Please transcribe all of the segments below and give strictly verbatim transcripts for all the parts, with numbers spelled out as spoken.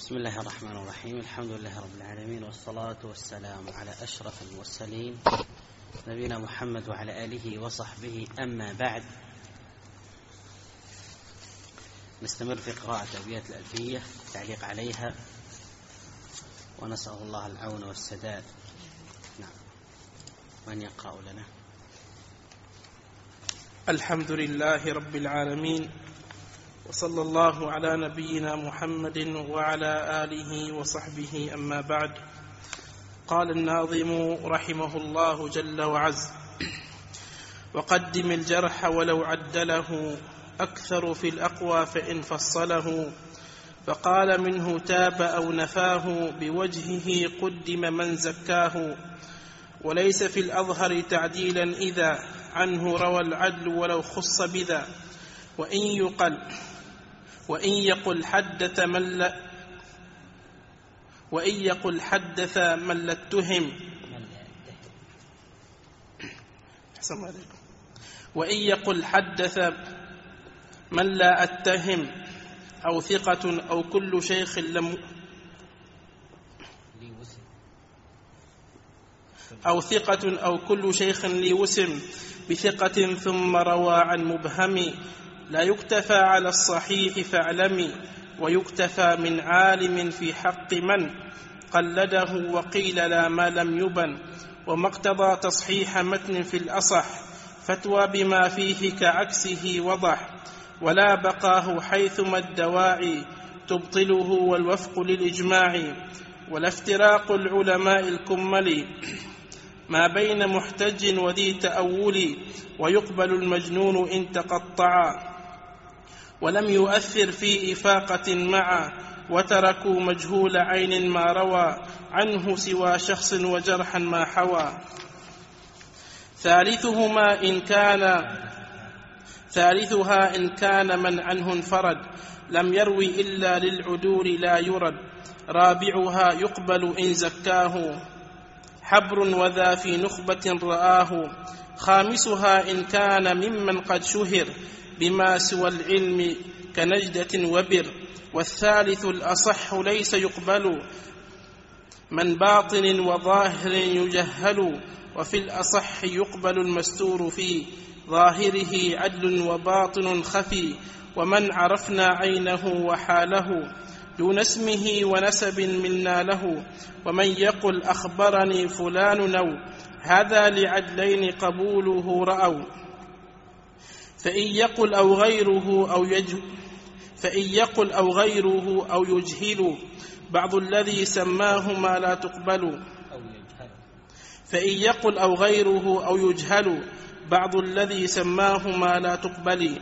بسم الله الرحمن الرحيم. الحمد لله رب العالمين، والصلاة والسلام على أشرف المرسلين نبينا محمد وعلى آله وصحبه. أما بعد، نستمر في قراءة أبيات الألفية التعليق عليها، ونسأل الله العون والسداد. نعم، من يقرأ لنا؟ الحمد لله رب العالمين، وصلى الله على نبينا محمد وعلى آله وصحبه. أما بعد، قال الناظم رحمه الله جل وعز: وقدم الجرح ولو عدله، أكثر في الأقوى فإن فصله، فقال منه تاب أو نفاه، بوجهه قدم من زكاه، وليس في الأظهر تعديلا إذا عنه روى العدل ولو خص بذا، وإن يقل وإن يقل حدث من لا وإن يقل حدث من لا اتهم وإن يقل حدث من لا أتهم، أو ثقة أو كل شيخ لم أو ثقة أو كل شيخ لي وسم، بثقة ثم روى عن مبهم، لا يكتفى على الصحيح فاعلمي، ويكتفى من عالم في حق من قلده، وقيل لا ما لم يبن، وما اقتضى تصحيح متن في الأصح، فتوى بما فيه كعكسه وضح، ولا بقاه حيثما الدواعي تبطله، والوفق للإجماع، ولا افتراق العلماء الكمل ما بين محتج وذي تأول، ويقبل المجنون إن تقطعا، ولم يؤثر في إفاقة معا، وتركوا مجهول عين ما روى عنه سوى شخص وجرحا ما حوى. ثالثهما إن كان ثالثها إن كان من عنه انفرد، لم يروي إلا للعدول لا يرد، رابعها يقبل إن زكاه حبر وذا في نخبة رآه، خامسها إن كان ممن قد شهر بما سوى العلم كنجدة وبر، والثالث الأصح ليس يقبل من باطن وظاهر يجهل، وفي الأصح يقبل المستور في ظاهره عدل وباطن خفي، ومن عرفنا عينه وحاله دون اسمه ونسب منا له، ومن يقل أخبرني فلان نو، هذا لعدلين قبوله رأوا، فإن يقل أو غيره أو يجهل فإن يقل أو غيره أو يجهل بعض الذي سماه ما لا تقبل فإن يقل أو غيره أو يجهل بعض الذي سماه ما لا تقبل.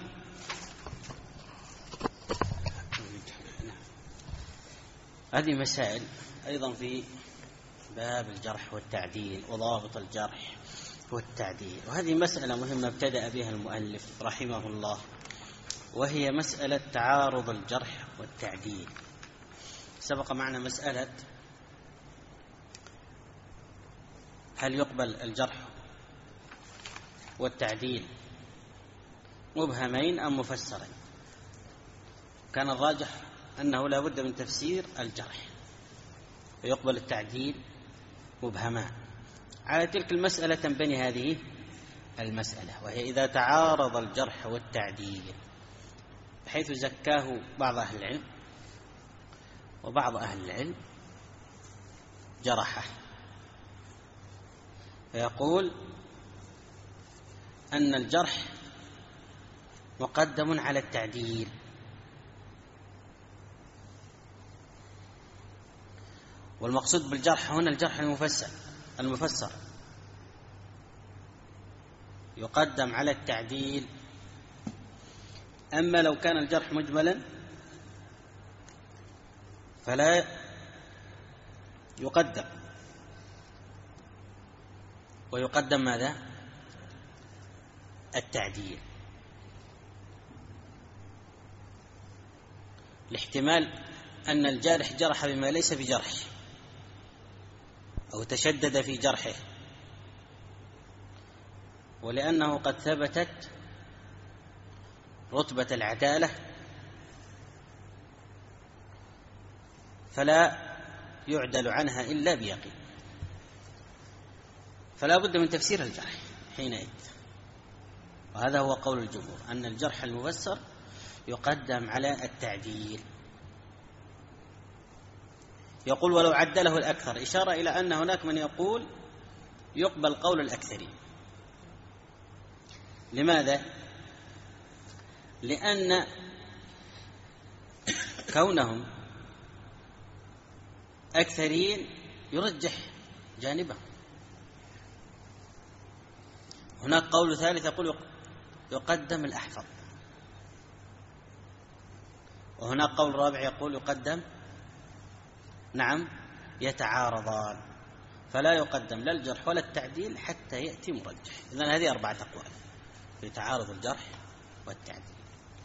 هذه مسائل أيضا في باب الجرح والتعديل وضابط الجرح والتعديل، وهذه مسألة مهمة ابتدأ بها المؤلف رحمه الله، وهي مسألة تعارض الجرح والتعديل. سبق معنا مسألة هل يقبل الجرح والتعديل مبهمين أم مفسرين؟ كان الراجح أنه لا بد من تفسير الجرح، ويقبل التعديل مبهمان. على تلك المسألة تنبني هذه المسألة، وهي إذا تعارض الجرح والتعديل، بحيث زكاه بعض أهل العلم وبعض أهل العلم جرحه، فيقول أن الجرح مقدم على التعديل، والمقصود بالجرح هنا الجرح المفسر المفسر يقدم على التعديل. أما لو كان الجرح مجملا فلا يقدم، ويقدم ماذا؟ التعديل، لاحتمال أن الجارح جرح بما ليس بجرح، أو تشدد في جرحه، ولأنه قد ثبتت رتبة العدالة فلا يعدل عنها إلا بيقين، فلا بد من تفسير الجرح حينئذ. وهذا هو قول الجمهور، أن الجرح المفسر يقدم على التعديل. يقول ولو عدله الأكثر، إشارة إلى أن هناك من يقول يقبل قول الأكثرين. لماذا؟ لأن كونهم أكثرين يرجح جانبه. هناك قول ثالث يقول يقدم الأحفظ، وهناك قول رابع يقول يقدم نعم يتعارضان، فلا يقدم لا الجرح ولا التعديل حتى يأتي مرجح. إذن هذه أربعة أقوال في تعارض الجرح والتعديل.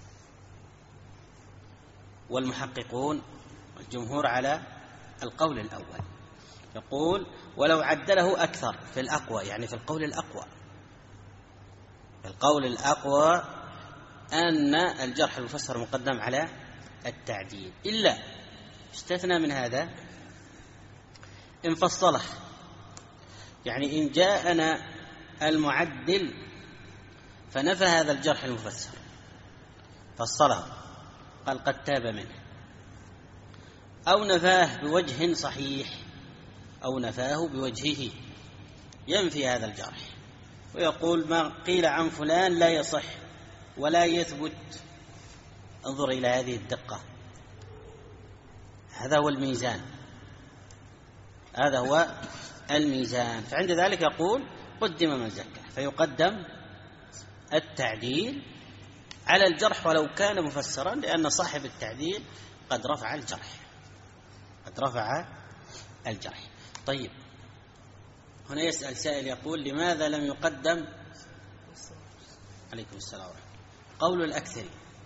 والمحققون والجمهور على القول الأول، يقول ولو عدله أكثر في الأقوى، يعني في القول الأقوى. القول الأقوى أن الجرح المفسر مقدم على التعديل، إلا استثنى من هذا إن فصله، يعني إن جاءنا المعدل فنفى هذا الجرح المفسر فصله، قال قد تاب منه، أو نفاه بوجه صحيح أو نفاه بوجهه، ينفي هذا الجرح ويقول ما قيل عن فلان لا يصح ولا يثبت. انظر إلى هذه الدقة، هذا هو الميزان، هذا هو الميزان. فعند ذلك يقول قدم من زكى، فيقدم التعديل على الجرح ولو كان مفسرا، لأن صاحب التعديل قد رفع الجرح قد رفع الجرح. طيب، هنا يسأل سائل يقول لماذا لم يقدم عليكم السلام ورحمة الله قول الأكثر؟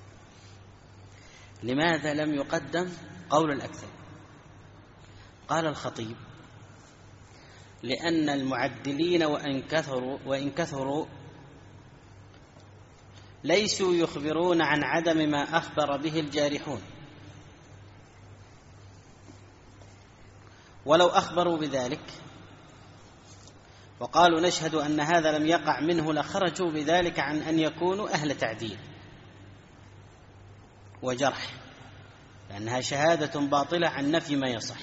لماذا لم يقدم قول الأكثر؟ قال الخطيب لأن المعدلين وإن كثروا, وإن كثروا ليسوا يخبرون عن عدم ما أخبر به الجارحون، ولو أخبروا بذلك وقالوا نشهد أن هذا لم يقع منه لخرجوا بذلك عن أن يكونوا أهل تعديل وجرح، لأنها شهادة باطلة عن نفي ما يصح.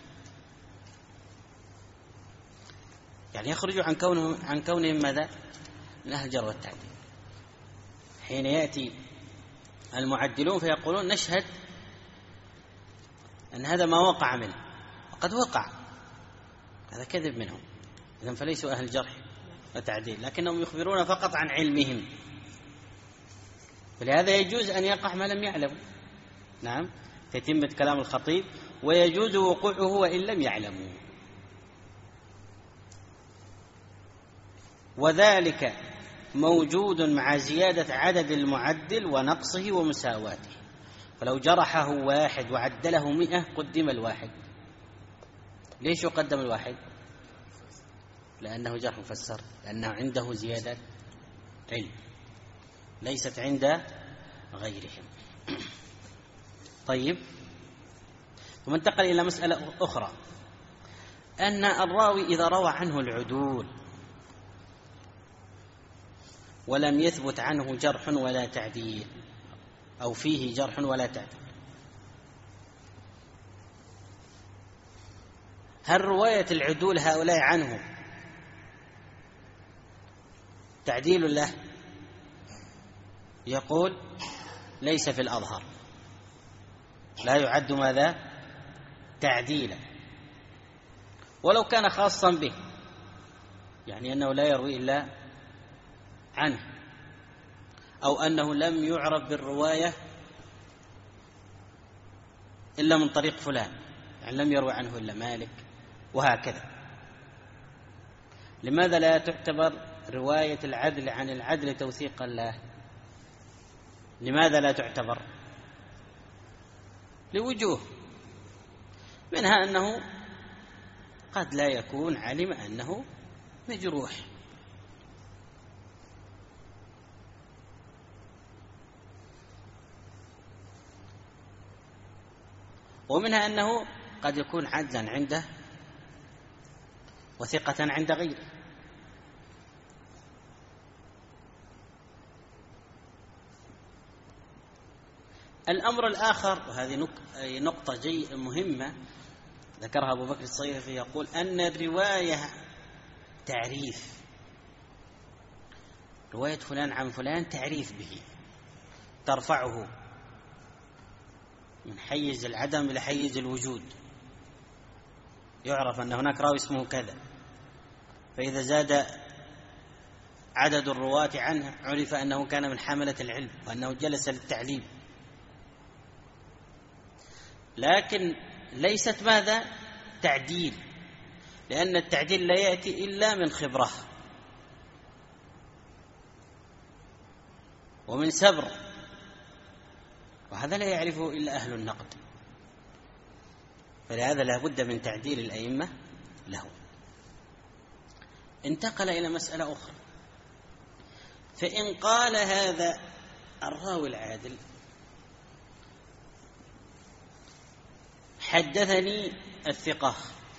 يعني يخرجوا عن كونهم عن كونهم ماذا؟ من أهل الجرح والتعديل. حين يأتي المعدلون فيقولون نشهد أن هذا ما وقع منه، وقد وقع، هذا كذب منهم، إذن فليسوا أهل جرح وتعديل، لكنهم يخبرون فقط عن علمهم، فلهذا يجوز أن يقع ما لم يعلموا. نعم، تتمة كلام الخطيب ويجوز وقوعه وإن لم يعلموا، وذلك موجود مع زيادة عدد المعدل ونقصه ومساواته. فلو جرحه واحد وعدله مئة قدم الواحد. ليش يقدم الواحد؟ لأنه جرح مفسر، لأنه عنده زيادة علم ليست عند غيرهم. طيب، ثم انتقل إلى مسألة أخرى، أن الراوي إذا روى عنه العدول ولم يثبت عنه جرح ولا تعديل، أو فيه جرح ولا تعديل، هل رواية العدول هؤلاء عنه تعديل له؟ يقول ليس في الأظهر، لا يعد ماذا؟ تعديلا، ولو كان خاصا به، يعني أنه لا يروي إلا عنه، أو أنه لم يعرف بالرواية إلا من طريق فلان، يعني لم يروي عنه إلا مالك، وهكذا. لماذا لا تعتبر رواية العدل عن العدل توثيقا له؟ لماذا لا تعتبر؟ لوجوه، منها أنه قد لا يكون علم أنه مجروح، ومنها أنه قد يكون عدلا عنده وثقة عند غيره. الأمر الآخر، وهذه نقطة جي مهمة ذكرها أبو بكر الصيرفي، يقول أن الرواية تعريف، رواية فلان عن فلان تعريف به، ترفعه من حيز العدم إلى حيز الوجود، يعرف أن هناك راوي اسمه كذا، فإذا زاد عدد الرواة عنه عرف أنه كان من حملة العلم وأنه جلس للتعليم. لكن ليست ماذا؟ تعديل، لأن التعديل لا يأتي إلا من خبرة ومن سبر، وهذا لا يعرفه إلا أهل النقد، فلهذا لا بد من تعديل الأئمة له. انتقل إلى مسألة أخرى، فإن قال هذا الراوي العادل حدثني الثقة،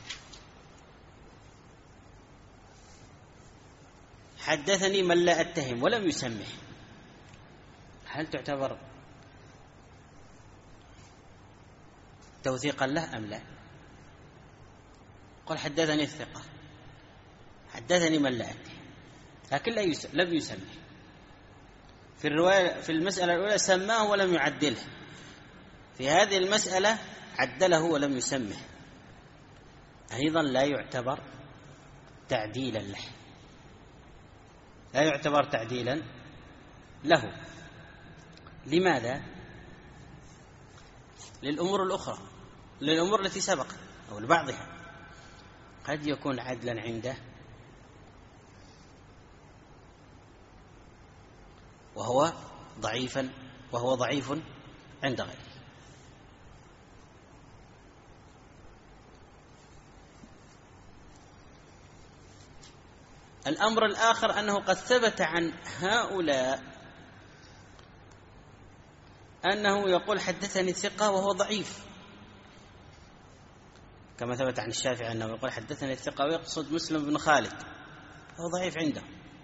حدثني من لا أتهم ولم يسمه، هل تعتبر توثيقا له أم لا؟ قال حدثني الثقة، حدثني من لا أتهم، لكن لم يسمه. في الرواية في المسألة الأولى سماه ولم يعدله، في هذه المسألة عدله ولم يسمه، أيضا لا يعتبر تعديلا له، لا يعتبر تعديلا له. لماذا؟ للأمور الأخرى، للأمور التي سبقت أو لبعضها. قد يكون عدلا عنده وهو ضعيفا وهو ضعيف عند غيره. الأمر الآخر أنه قد ثبت عن هؤلاء أنه يقول حدثني الثقة وهو ضعيف، كما ثبت عن الشافعي أنه يقول حدثني الثقة ويقصد مسلم بن خالد وهو ضعيف عنده،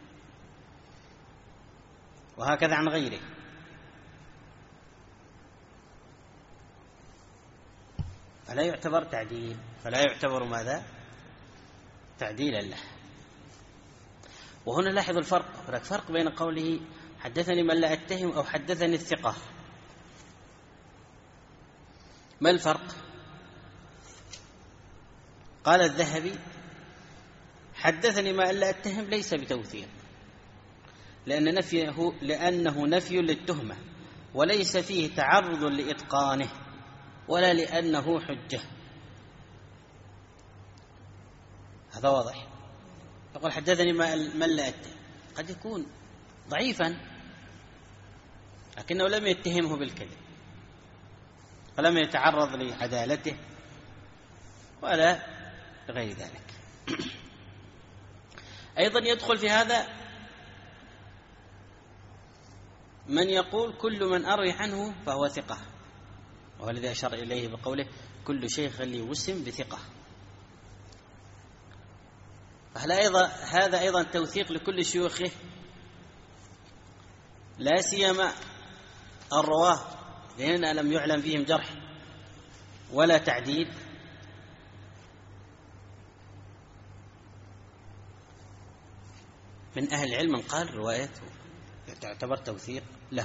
وهكذا عن غيره. فلا يعتبر تعديل، فلا يعتبر ماذا؟ تعديلا له. وهنا لاحظ الفرق، هناك فرق بين قوله حدثني من لا أتهم أو حدثني الثقة. ما الفرق؟ قال الذهبي حدثني من لا أتهم ليس بتوثيق، لأن نفيه لأنه نفي للتهمة وليس فيه تعرض لإتقانه ولا لأنه حجة. هذا واضح. يقول حدثني من لا أتهم، قد يكون ضعيفا لكنه لم يتهمه بالكذب ولم يتعرض لعدالته ولا غير ذلك. أيضا يدخل في هذا من يقول كل من أروي عنه فهو ثقة، وهو الذي أشار إليه بقوله كل شيخ لي وسم بثقة. فهل أيضا هذا أيضا توثيق لكل شيوخه، لا سيما الرواه لأن لم يعلم فيهم جرح ولا تعديل؟ من أهل العلم من قال روايته تعتبر توثيق له،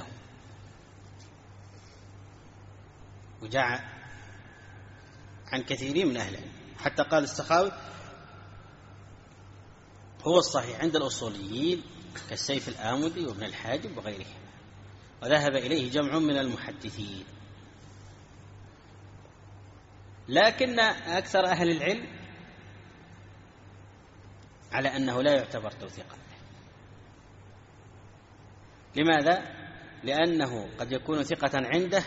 وجاء عن كثيرين من أهل العلم، حتى قال السخاوي هو الصحيح عند الأصوليين كالسيف الآمدي وابن الحاجب وغيرهم، وذهب إليه جمع من المحدثين. لكن أكثر أهل العلم على أنه لا يعتبر توثيقا. لماذا؟ لأنه قد يكون ثقة عنده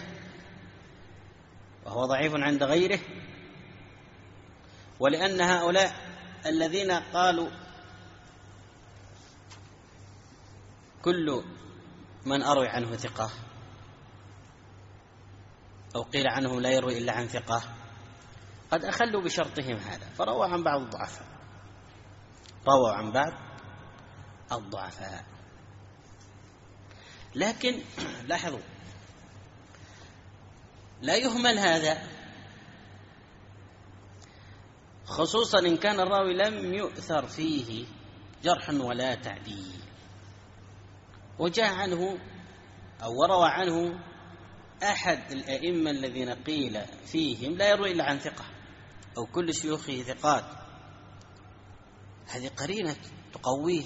وهو ضعيف عند غيره، ولأن هؤلاء الذين قالوا كل من أروي عنه ثقة أو قيل عنه لا يروي إلا عن ثقة، قد أخلوا بشرطهم هذا فرووا عن بعض الضعفاء، رووا عن بعض الضعفاء. لكن لاحظوا لا يهمل هذا، خصوصا إن كان الراوي لم يؤثر فيه جرح ولا تعديل، وجاء عنه أو وروى عنه أحد الأئمة الذين قيل فيهم لا يروي إلا عن ثقة أو كل شيوخه ثقات، هذه قرينة تقويه،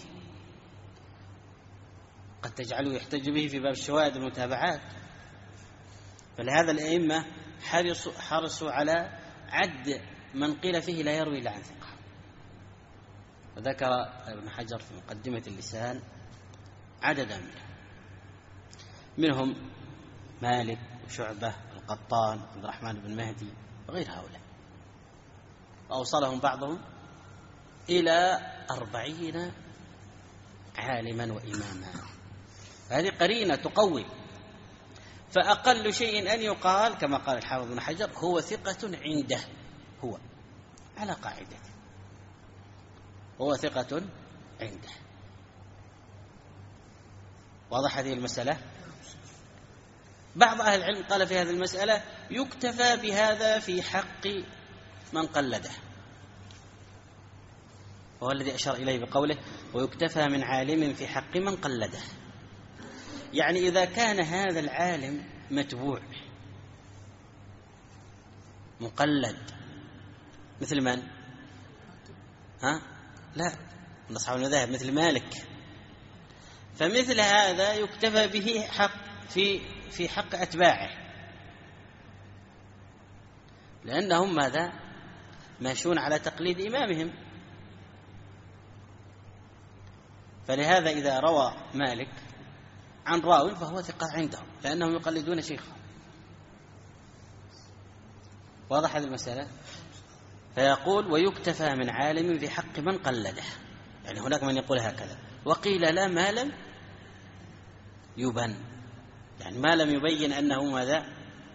قد تجعله يحتج به في باب الشواهد المتابعات. فلهذا الأئمة حرصوا, حرصوا على عد من قيل فيه لا يروي إلا عن ثقة. وذكر ابن حجر في مقدمة اللسان عددا منهم منهم مالك وشعبة القطان عبد الرحمن بن مهدي وغير هؤلاء، وأوصلهم بعضهم إلى أربعين عالما وإماما. هذه قرينة تقوي. فأقل شيء أن يقال كما قال الحافظ بن حجر هو ثقة عنده، هو على قاعدة هو ثقة عنده. واضح هذه المسألة؟ بعض أهل العلم قال في هذه المسألة يكتفى بهذا في حق من قلده، وهو الذي أشار إليه بقوله ويكتفى من عالم في حق من قلده. يعني إذا كان هذا العالم متبوع مقلد مثل من؟ ها؟ لا، من أصحاب المذاهب مثل مالك، فمثل هذا يكتفى به حق في في حق أتباعه، لأنهم ماذا؟ ماشون على تقليد إمامهم. فلهذا إذا روى مالك عن راوي فهو ثقة عندهم لأنهم يقلدون شيخه. واضح هذه المسألة؟ فيقول ويكتفى من عالم في حق من قلده، يعني هناك من يقول هكذا، وقيل لا ما لم يبن، يعني ما لم يبين أنه ماذا؟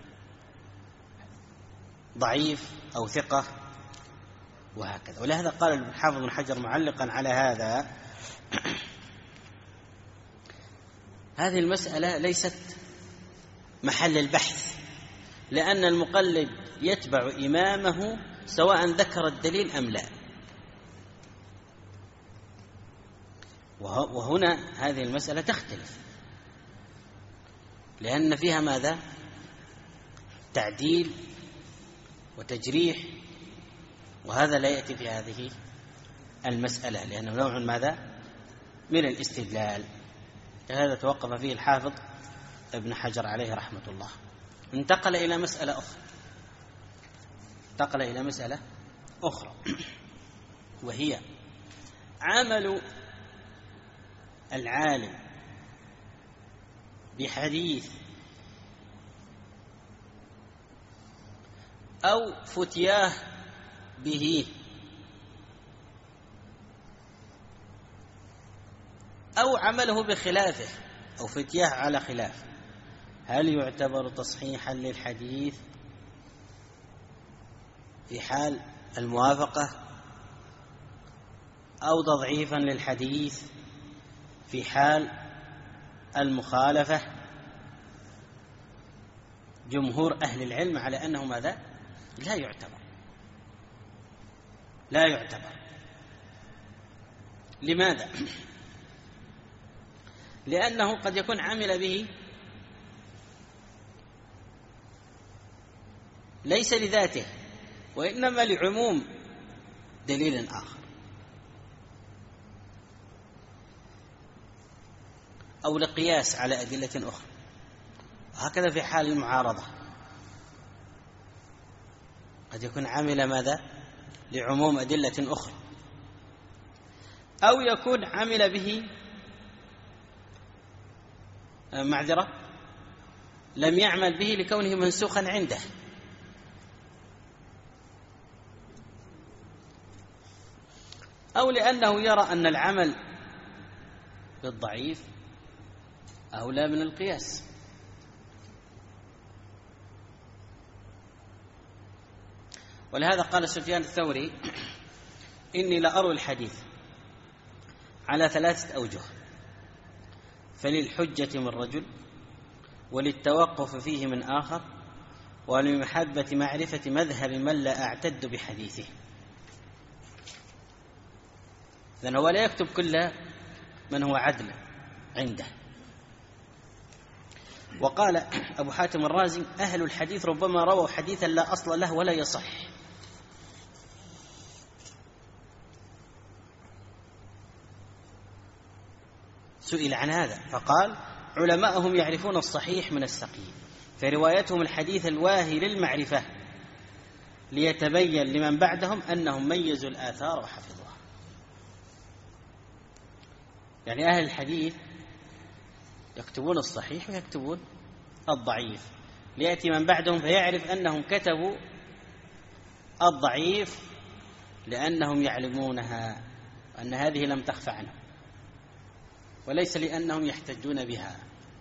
ضعيف أو ثقة وهكذا. ولهذا قال الحافظ بن حجر معلقا على هذا هذه المسألة ليست محل البحث، لأن المقلد يتبع إمامه سواء ذكر الدليل أم لا. وهنا هذه المسألة تختلف، لأن فيها ماذا؟ تعديل وتجريح، وهذا لا يأتي في هذه المسألة لأنه نوع ماذا؟ من الاستدلال. هذا توقف فيه الحافظ ابن حجر عليه رحمة الله. انتقل إلى مسألة أخرى انتقل إلى مسألة أخرى وهي عمل العالم بحديث أو فتياه به أو عمله بخلافه أو فتياه على خلافه، هل يعتبر تصحيحا للحديث في حال الموافقة أو تضعيفا للحديث في حال المخالفة؟ جمهور أهل العلم على أنه ماذا؟ لا يعتبر لا يعتبر لماذا؟ لأنه قد يكون عمل به ليس لذاته وإنما لعموم دليل آخر، أو لقياس على أدلة أخرى. وهكذا في حال المعارضة قد يكون عمل ماذا؟ لعموم أدلة أخرى، أو يكون عمل به معذرة لم يعمل به لكونه منسوخا عنده، أو لأنه يرى أن العمل بالضعيف أولى من القياس. ولهذا قال سفيان الثوري: إني لأروي الحديث على ثلاثة أوجه، فللحجة من رجل، وللتوقف فيه من آخر، ولمحبة معرفة مذهب من لا أعتد بحديثه. لأنه هو لا يكتب كل من هو عدل عنده. وقال أبو حاتم الرازي: أهل الحديث ربما رووا حديثا لا أصل له ولا يصح، سئل عن هذا فقال: علماءهم يعرفون الصحيح من السقيم، فروايتهم الحديث الواهي للمعرفة ليتبين لمن بعدهم أنهم ميزوا الآثار وحفظوها. يعني أهل الحديث يكتبون الصحيح ويكتبون الضعيف، ليأتي من بعدهم فيعرف أنهم كتبوا الضعيف لأنهم يعلمونها أن هذه لم تخف عنهم، وليس لأنهم يحتجون بها.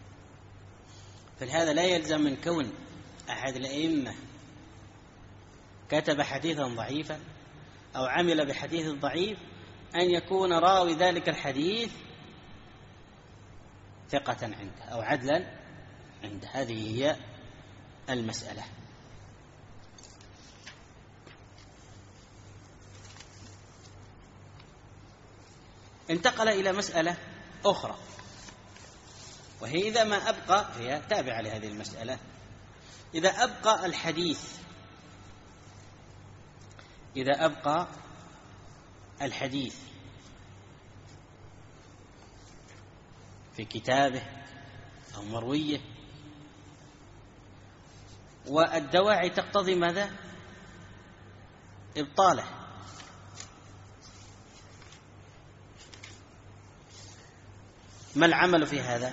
فلهذا لا يلزم من كون أحد الأئمة كتب حديثا ضعيفا أو عمل بحديث ضعيف أن يكون راوي ذلك الحديث ثقة عنده أو عدلا عنده. هذه هي المسألة. انتقل إلى مسألة أخرى، وهي إذا ما أبقى، هي تابعة لهذه المسألة، إذا أبقى الحديث إذا أبقى الحديث في كتابه أو مرويه والدواعي تقتضي ماذا؟ إبطاله. ما العمل في هذا؟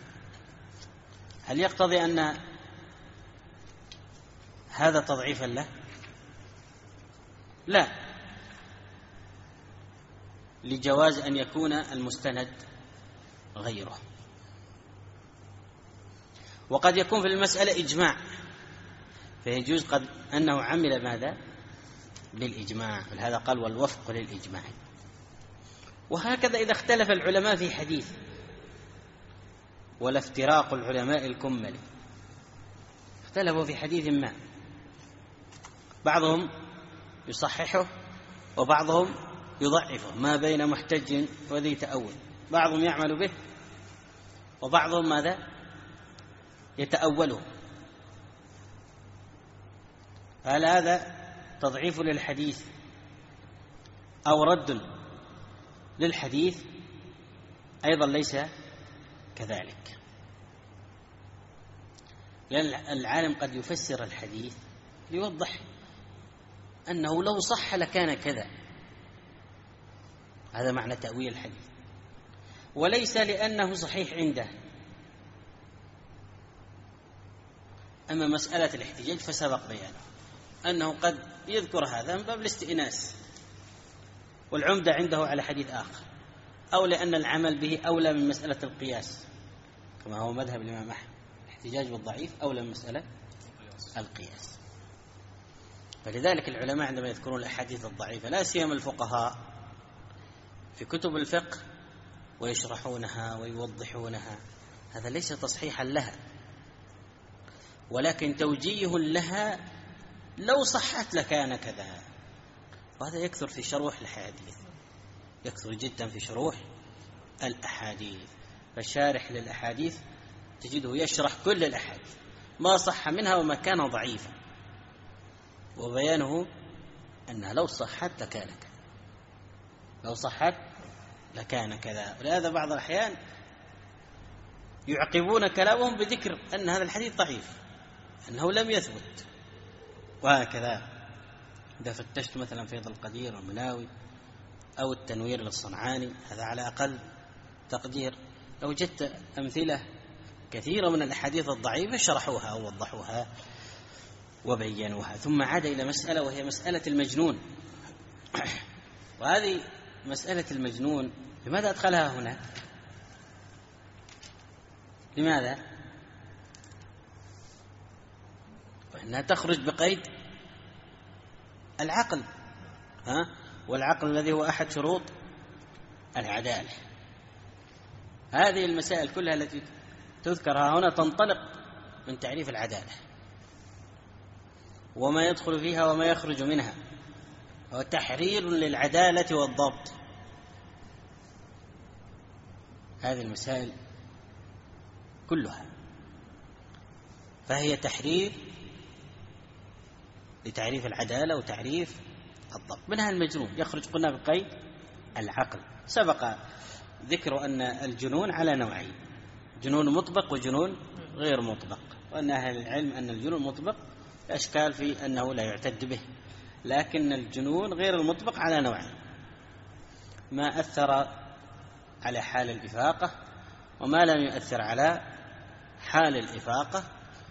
هل يقتضي أن هذا تضعيفا له؟ لا، لجواز أن يكون المستند غيره. وقد يكون في المسألة إجماع، فيجوز قد أنه عمل ماذا؟ بالإجماع، ولهذا قال: والوفق للإجماع. وهكذا إذا اختلف العلماء في حديث، ولا افتراق العلماء الكمل، اختلفوا في حديث ما، بعضهم يصححه وبعضهم يضعفه، ما بين محتج وذي تأول، بعضهم يعمل به وبعضهم ماذا؟ يتأوله. هل هذا تضعيف للحديث أو رد للحديث؟ أيضا ليس كذلك، لأن العالم قد يفسر الحديث ليوضح أنه لو صح لكان كذا، هذا معنى تأويل الحديث، وليس لأنه صحيح عنده. أما مسألة الاحتجاج فسبق بيانه، أنه قد يذكر هذا من باب الاستئناس والعمدة عنده على حديث آخر، أو لأن العمل به أولى من مسألة القياس، كما هو مذهب الإمام أحمد، الاحتجاج بالضعيف أولى من مسألة القياس. فلذلك العلماء عندما يذكرون الأحاديث الضعيفة، لا سيما الفقهاء في كتب الفقه، ويشرحونها ويوضحونها، هذا ليس تصحيحا لها، ولكن توجيه لها لو صحت لكان كذا. وهذا يكثر في شروح الحديث، يكثر جدا في شروح الأحاديث. فالشارح للأحاديث تجده يشرح كل الأحاديث ما صح منها وما كان ضعيفا، وبيانه أنها لو صحت لكان كذا، لو صحت لكان كذا. ولهذا بعض الأحيان يعقبون كلامهم بذكر أن هذا الحديث ضعيف، أنه لم يثبت. وهكذا إذا فتشت مثلا فيض القدير والمناوي أو التنوير للصنعاني، هذا على أقل تقدير، لو وجدت أمثلة كثيرة من الأحاديث الضعيفة شرحوها ووضحوها وبينوها. ثم عاد إلى مسألة، وهي مسألة المجنون. وهذه مسألة المجنون لماذا أدخلها هنا؟ لماذا؟ وإنها تخرج بقيد العقل، ها؟ والعقل الذي هو أحد شروط العدالة. هذه المسائل كلها التي تذكرها هنا تنطلق من تعريف العدالة وما يدخل فيها وما يخرج منها، هو تحرير للعدالة والضبط. هذه المسائل كلها فهي تحرير لتعريف العدالة وتعريف الضبط. منها المجنون يخرج قلنا بقيد العقل. سبق ذكر أن الجنون على نوعين، جنون مطبق وجنون غير مطبق، وأن أهل العلم أن الجنون المطبق أشكال في أنه لا يعتد به، لكن الجنون غير المطبق على نوعين: ما أثر على حال الإفاقة وما لم يؤثر على حال الإفاقة.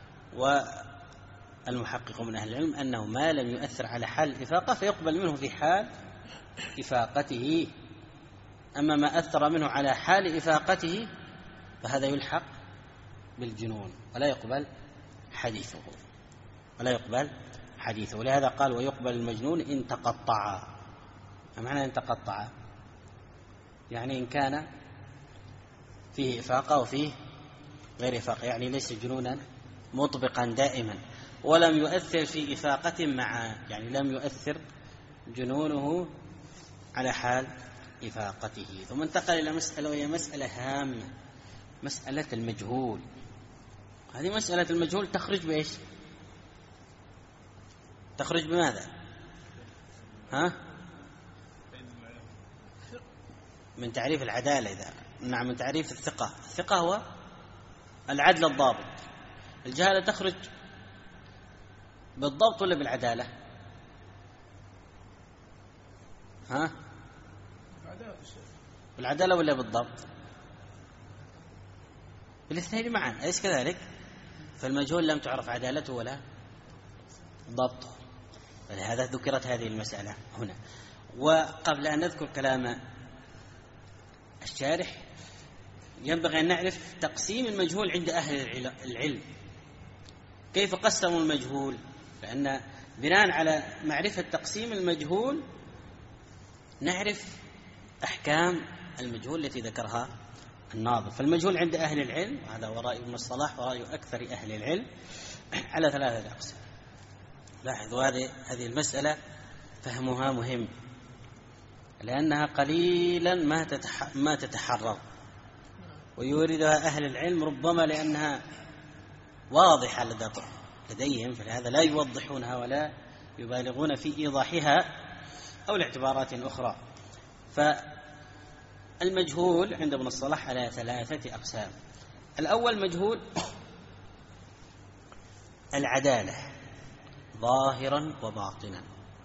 والمحقق من أهل العلم أنه ما لم يؤثر على حال الإفاقة فيقبل منه في حال إفاقته، أما ما أثر منه على حال إفاقته فهذا يلحق بالجنون ولا يقبل حديثه ولا يقبل حديثه. ولهذا قال ويقبل المجنون إن تقطع. ما معنى إن تقطع؟ يعني إن كان فيه إفاقة وفيه غير إفاقة، يعني ليس جنونا مطبقا دائما ولم يؤثر في إفاقة معه، يعني لم يؤثر جنونه على حال إفاقته. ثم انتقل إلى مسألة وهي مسألة هامة، مسألة المجهول. هذه مسألة المجهول تخرج بإيش؟ تخرج بماذا؟ ها؟ من تعريف العدالة. إذا نعم من تعريف الثقة. الثقة هو العدل الضابط. الجهالة تخرج بالضبط ولا بالعدالة؟ ها؟ بالعدالة ولا بالضبط؟ بالاثنين معا، أليس كذلك؟ فالمجهول لم تعرف عدالته ولا ضبطه، فلهذا ذكرت هذه المسألة هنا. وقبل أن نذكر كلام الشارح ينبغي أن نعرف تقسيم المجهول عند أهل العلم، كيف قسموا المجهول، لأن بناء على معرفة تقسيم المجهول نعرف أحكام المجهول التي ذكرها الناظم. فالمجهول عند أهل العلم، وهذا هو رأي ابن الصلاح ورأي أكثر أهل العلم، على ثلاثة أقسام. لاحظوا هذه هذه المسألة فهمها مهم، لأنها قليلا ما ما تتحرر، ويوردها أهل العلم ربما لأنها واضحة لديهم، فلهذا لا يوضحونها ولا يبالغون في إيضاحها أو لاعتبارات أخرى. فالمجهول عند ابن الصلاح على ثلاثة أقسام. الأول مجهول العدالة ظاهرا وباطنا.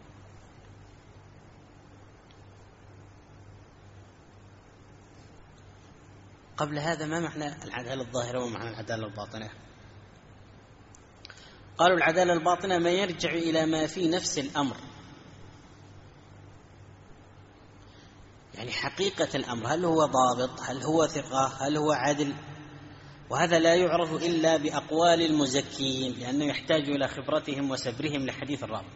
قبل هذا ما معنى العدالة الظاهرة وما معنى العدالة الباطنة؟ قالوا العدالة الباطنة ما يرجع إلى ما في نفس الأمر، يعني حقيقة الأمر، هل هو ضابط، هل هو ثقة، هل هو عدل، وهذا لا يعرف إلا بأقوال المزكين، لأنه يحتاج إلى خبرتهم وسبرهم لحديث الراوي.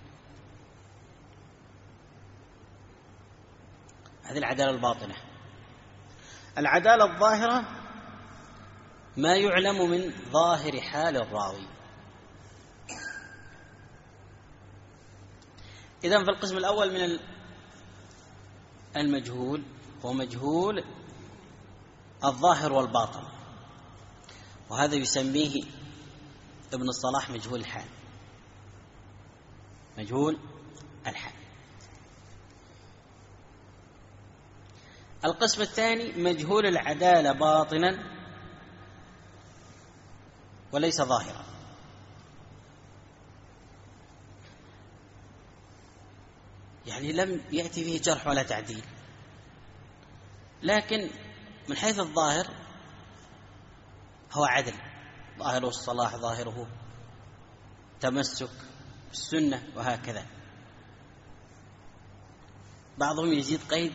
هذه العدالة الباطنة. العدالة الظاهرة ما يعلم من ظاهر حال الراوي. إذن في القسم الأول من المجهول هو مجهول الظاهر والباطن، وهذا يسميه ابن الصلاح مجهول الحال. مجهول الحال. القسم الثاني مجهول العدالة باطنا وليس ظاهرا. يعني لم يأتي فيه جرح ولا تعديل، لكن من حيث الظاهر هو عدل، ظاهره الصلاح، ظاهره تمسك بالسنة، وهكذا. بعضهم يزيد قيد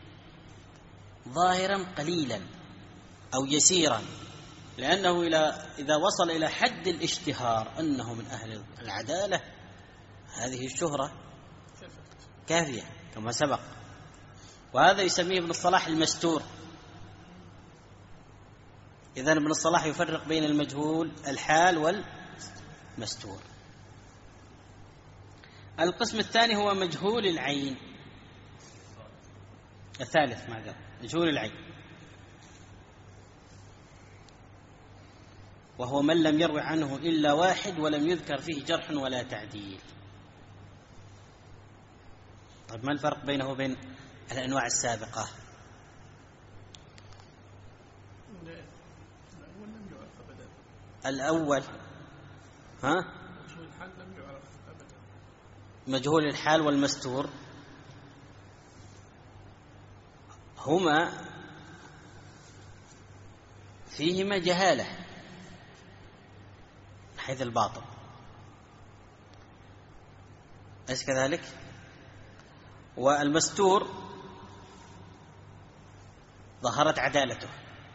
ظاهرا قليلا أو يسيرا، لأنه إذا وصل إلى حد الاشتهار أنه من أهل العدالة، هذه الشهرة كافية كما سبق. وهذا يسميه ابن الصلاح المستور. إذن ابن الصلاح يفرق بين المجهول الحال والمستور. القسم الثاني هو مجهول العين. الثالث معذرة مجهول العين، وهو من لم يروي عنه إلا واحد ولم يذكر فيه جرح ولا تعديل. طيب ما الفرق بينه وبين الأنواع السابقة؟ الأول ها مجهول الحال والمستور هما فيهما جهالة حيث الباطن، أليس كذلك؟ والمستور ظهرت عدالته،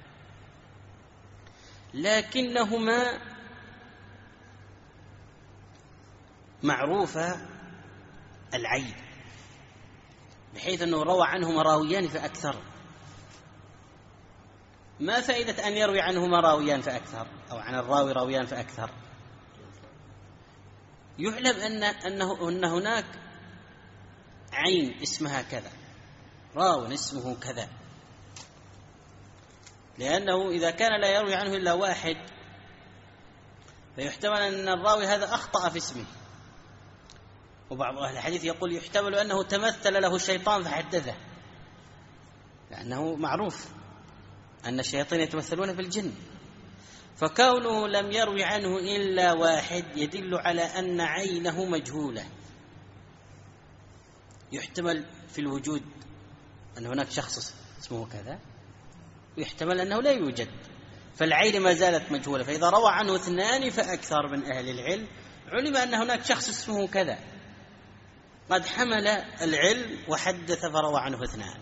لكنهما معروفة العين بحيث أنه روى عنهما راويان فأكثر. ما فائدة أن يروي عنهما راويان فأكثر أو عن الراوي راويان فأكثر؟ يعلم أن أنه أن هناك عين اسمها كذا، راو اسمه كذا، لأنه إذا كان لا يروي عنه إلا واحد فيحتمل أن الراوي هذا أخطأ في اسمه. وبعض أهل الحديث يقول يحتمل أنه تمثل له الشيطان فحدثه، لأنه معروف أن الشياطين يتمثلون في الجن. فكونه لم يروي عنه إلا واحد يدل على أن عينه مجهولة. يحتمل في الوجود أن هناك شخص اسمه كذا، ويحتمل أنه لا يوجد، فالعين ما زالت مجهولة. فإذا روى عنه اثنان فأكثر من أهل العلم علم أن هناك شخص اسمه كذا قد حمل العلم وحدث فروى عنه اثنان.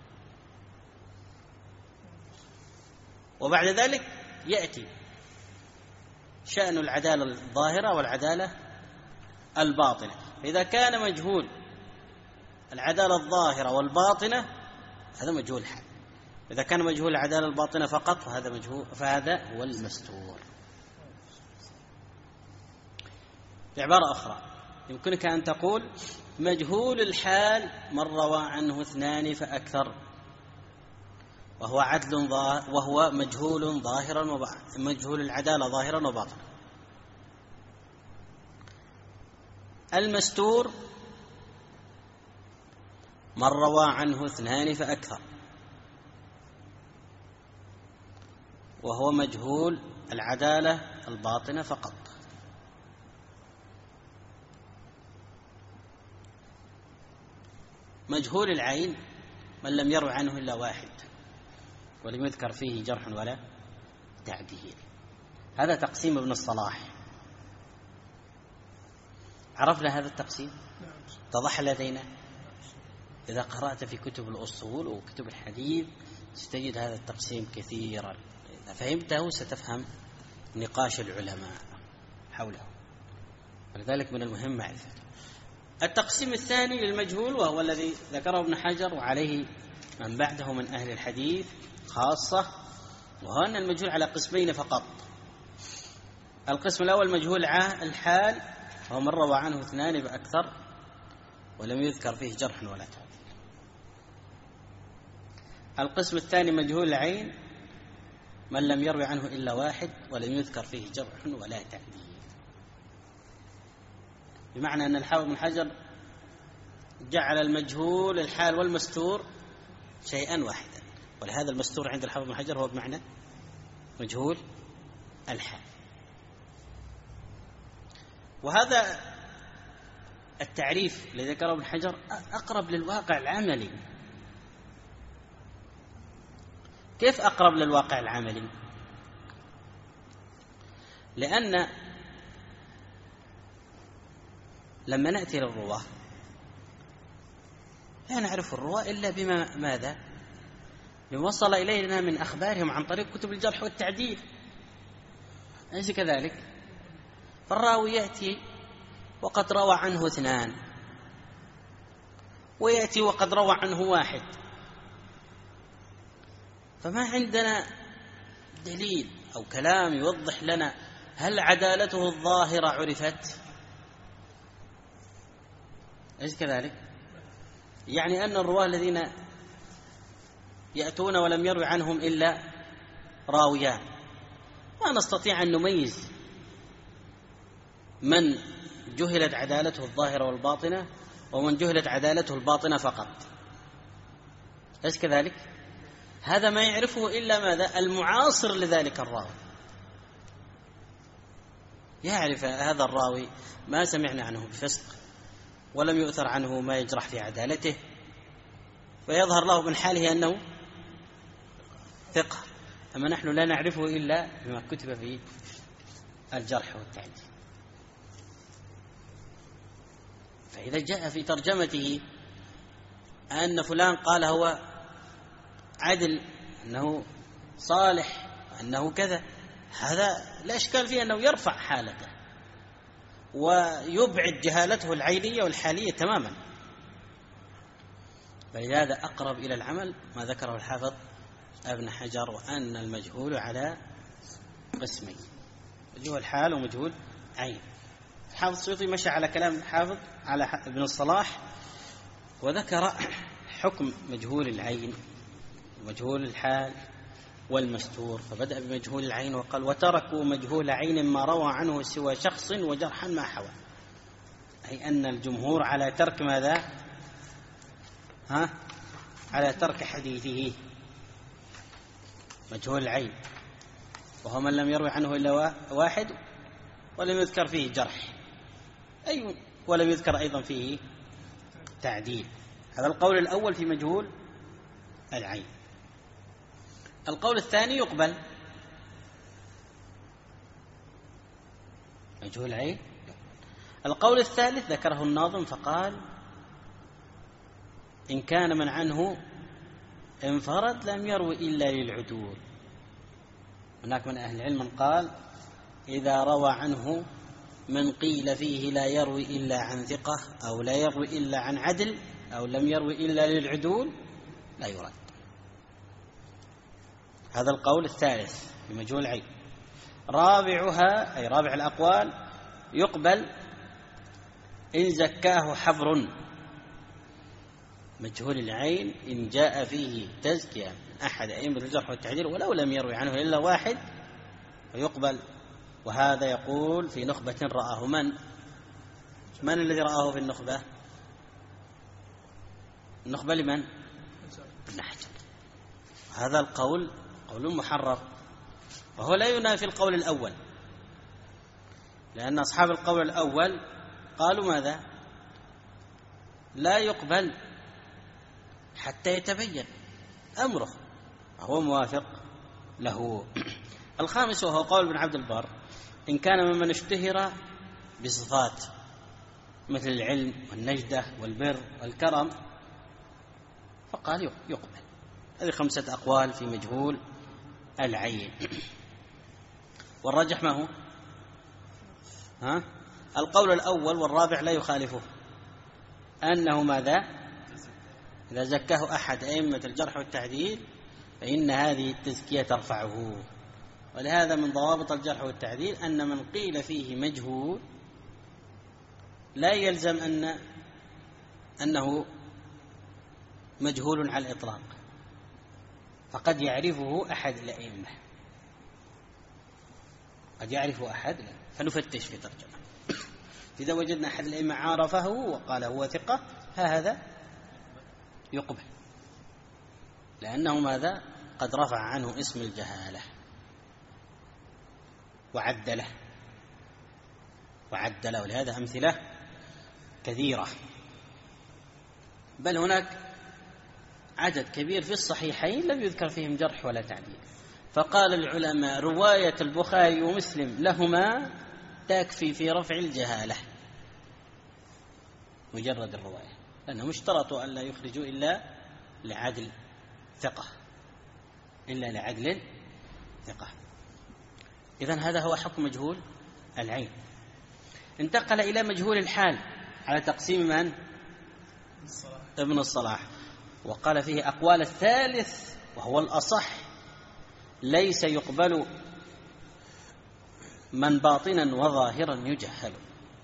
وبعد ذلك يأتي شأن العدالة الظاهرة والعدالة الباطنة. إذا كان مجهول العدالة الظاهرة والباطنة هذا مجهول الحال. إذا كان مجهول العدالة الباطنة فقط فهذا مجهول، فهذا هو المستور. بعبارة أخرى يمكنك أن تقول مجهول الحال من روى عنه اثنان فأكثر، وهو عدل ظاهر، وهو مجهول ظاهرا وباطنا، مجهول العدالة ظاهرا وباطنا. المستور من روى عنه اثنان فأكثر، وهو مجهول العدالة الباطنة فقط. مجهول العين من لم يروي عنه إلا واحد ولم يذكر فيه جرح ولا تعديل. هذا تقسيم ابن الصلاح. عرفنا هذا التقسيم؟ اتضح لدينا. إذا قرأت في كتب الأصول وكتب الحديث ستجد هذا التقسيم كثيرا. إذا فهمته ستفهم نقاش العلماء حوله، ولذلك من المهم معرفته. التقسيم الثاني للمجهول وهو الذي ذكره ابن حجر وعليه من بعده من أهل الحديث خاصة، وهو أن المجهول على قسمين فقط. القسم الأول مجهول الحال، وهو من روى عنه اثنان فأكثر ولم يذكر فيه جرح ولا تعديل. القسم الثاني مجهول العين من لم يروي عنه إلا واحد ولم يذكر فيه جرح ولا تعديل. بمعنى أن الحافظ بن حجر جعل المجهول الحال والمستور شيئا واحدا، ولهذا المستور عند الحافظ بن حجر هو بمعنى مجهول الحال. وهذا التعريف الذي ذكره ابن حجر أقرب للواقع العملي. كيف أقرب للواقع العملي؟ لأن لما نأتي للرواة لا نعرف الرواة إلا بما ماذا؟ بما وصل إلينا من أخبارهم عن طريق كتب الجرح والتعديل، أليس كذلك؟ فالراوي يأتي وقد روى عنه اثنان، ويأتي وقد روى عنه واحد، فما عندنا دليل أو كلام يوضح لنا هل عدالته الظاهرة عرفت؟ أليس كذلك؟ يعني أن الرواة الذين يأتون ولم يروي عنهم إلا راويان، ما نستطيع أن نميز من جهلت عدالته الظاهرة والباطنة ومن جهلت عدالته الباطنة فقط، أليس كذلك؟ هذا ما يعرفه إلا ماذا؟ المعاصر لذلك الراوي، يعرف هذا الراوي ما سمعنا عنه بفسق ولم يؤثر عنه ما يجرح في عدالته، ويظهر له من حاله أنه ثقة. أما نحن لا نعرفه إلا بما كتب في الجرح والتعديل. فإذا جاء في ترجمته أن فلان قال هو عدل، أنه صالح، أنه كذا، هذا لا إشكال فيه أنه يرفع حالته ويبعد جهالته العينية والحالية تماما. فلهذا أقرب إلى العمل ما ذكره الحافظ ابن حجر، وأن المجهول على قسمين، مجهول حال ومجهول عين. الحافظ السيوطي مشى على كلام الحافظ على ابن الصلاح وذكر حكم مجهول العين ومجهول الحال والمستور، فبدأ بمجهول العين وقال: وتركوا مجهول عين ما روى عنه سوى شخص وجرحا ما حوى. أي أن الجمهور على ترك ماذا؟ ها؟ على ترك حديثه مجهول العين، وهو من لم يروي عنه إلا واحد ولم يذكر فيه جرح، أي ولم يذكر أيضا فيه تعديل. هذا القول الأول في مجهول العين. القول الثاني يقبل مجهول العين. القول الثالث ذكره الناظم فقال: إن كان من عنه انفرد لم يروي إلا للعدول. هناك من أهل العلم من قال: إذا روى عنه من قيل فيه لا يروي إلا عن ثقة أو لا يروي إلا عن عدل أو لم يروي إلا للعدول لا يرد. هذا القول الثالث بمجهول العين. رابعها أي رابع الأقوال يقبل إن زكاه حبر. مجهول العين إن جاء فيه تزكية من أحد أئمة الجرح والتعديل ولو لم يروي عنه إلا واحد فيقبل. وهذا يقول في نخبة رآه من؟ من الذي رآه في النخبة؟ النخبة لمن؟ ابن حجر. هذا القول قول محرر، وهو لا ينافي القول الأول، لأن أصحاب القول الأول قالوا ماذا؟ لا يقبل حتى يتبين أمره، وهو موافق له. الخامس وهو قول ابن عبد البر: إن كان ممن اشتهر بصفات مثل العلم والنجدة والبر والكرم فقال يقبل. هذه خمسة أقوال في مجهول العين. والرجح ما هو؟ ها؟ القول الأول والرابع لا يخالفه، أنه ماذا؟ إذا زكاه أحد أئمة الجرح والتعديل فإن هذه التزكية ترفعه. ولهذا من ضوابط الجرح والتعديل أن من قيل فيه مجهول لا يلزم أن أنه مجهول على الإطلاق، فقد يعرفه أحد الأئمة، قد يعرفه أحد، فنفتش في ترجمة. إذا وجدنا أحد الأئمة عارفه وقال هو ثقة فهذا يقبل، لأنه ماذا؟ قد رفع عنه اسم الجهالة وعدله وعدله ولهذا أمثلة كثيرة. بل هناك عدد كبير في الصحيحين لم يذكر فيهم جرح ولا تعديل، فقال العلماء: رواية البخاري ومسلم لهما تكفي في رفع الجهالة، مجرد الرواية، لأنهم اشترطوا أن لا يخرجوا إلا لعدل ثقة، إلا لعدل ثقة. إذن هذا هو حكم مجهول العين. انتقل إلى مجهول الحال على تقسيم من؟ ابن الصلاح، وقال فيه أقوال الثالث وهو الأصح: ليس يقبل من باطنا وظاهرا يجهل.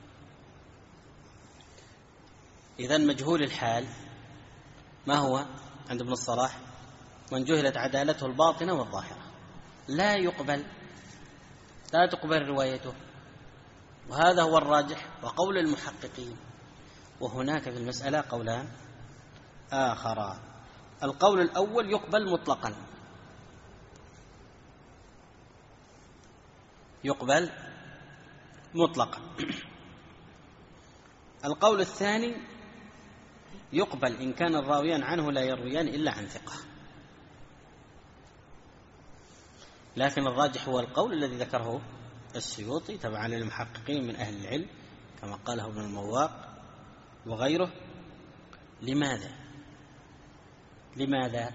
إذن مجهول الحال ما هو عند ابن الصلاح؟ من جهلت عدالته الباطنة والظاهرة لا يقبل، لا تقبل روايته، وهذا هو الراجح وقول المحققين. وهناك في المسألة قولان آخران. القول الأول يقبل مطلقا، يقبل مطلقا. القول الثاني يقبل إن كان الراويان عنه لا يرويان إلا عن ثقة، لكن الراجح هو القول الذي ذكره السيوطي تبعا للمحققين من أهل العلم كما قاله ابن المواق وغيره. لماذا؟ لماذا؟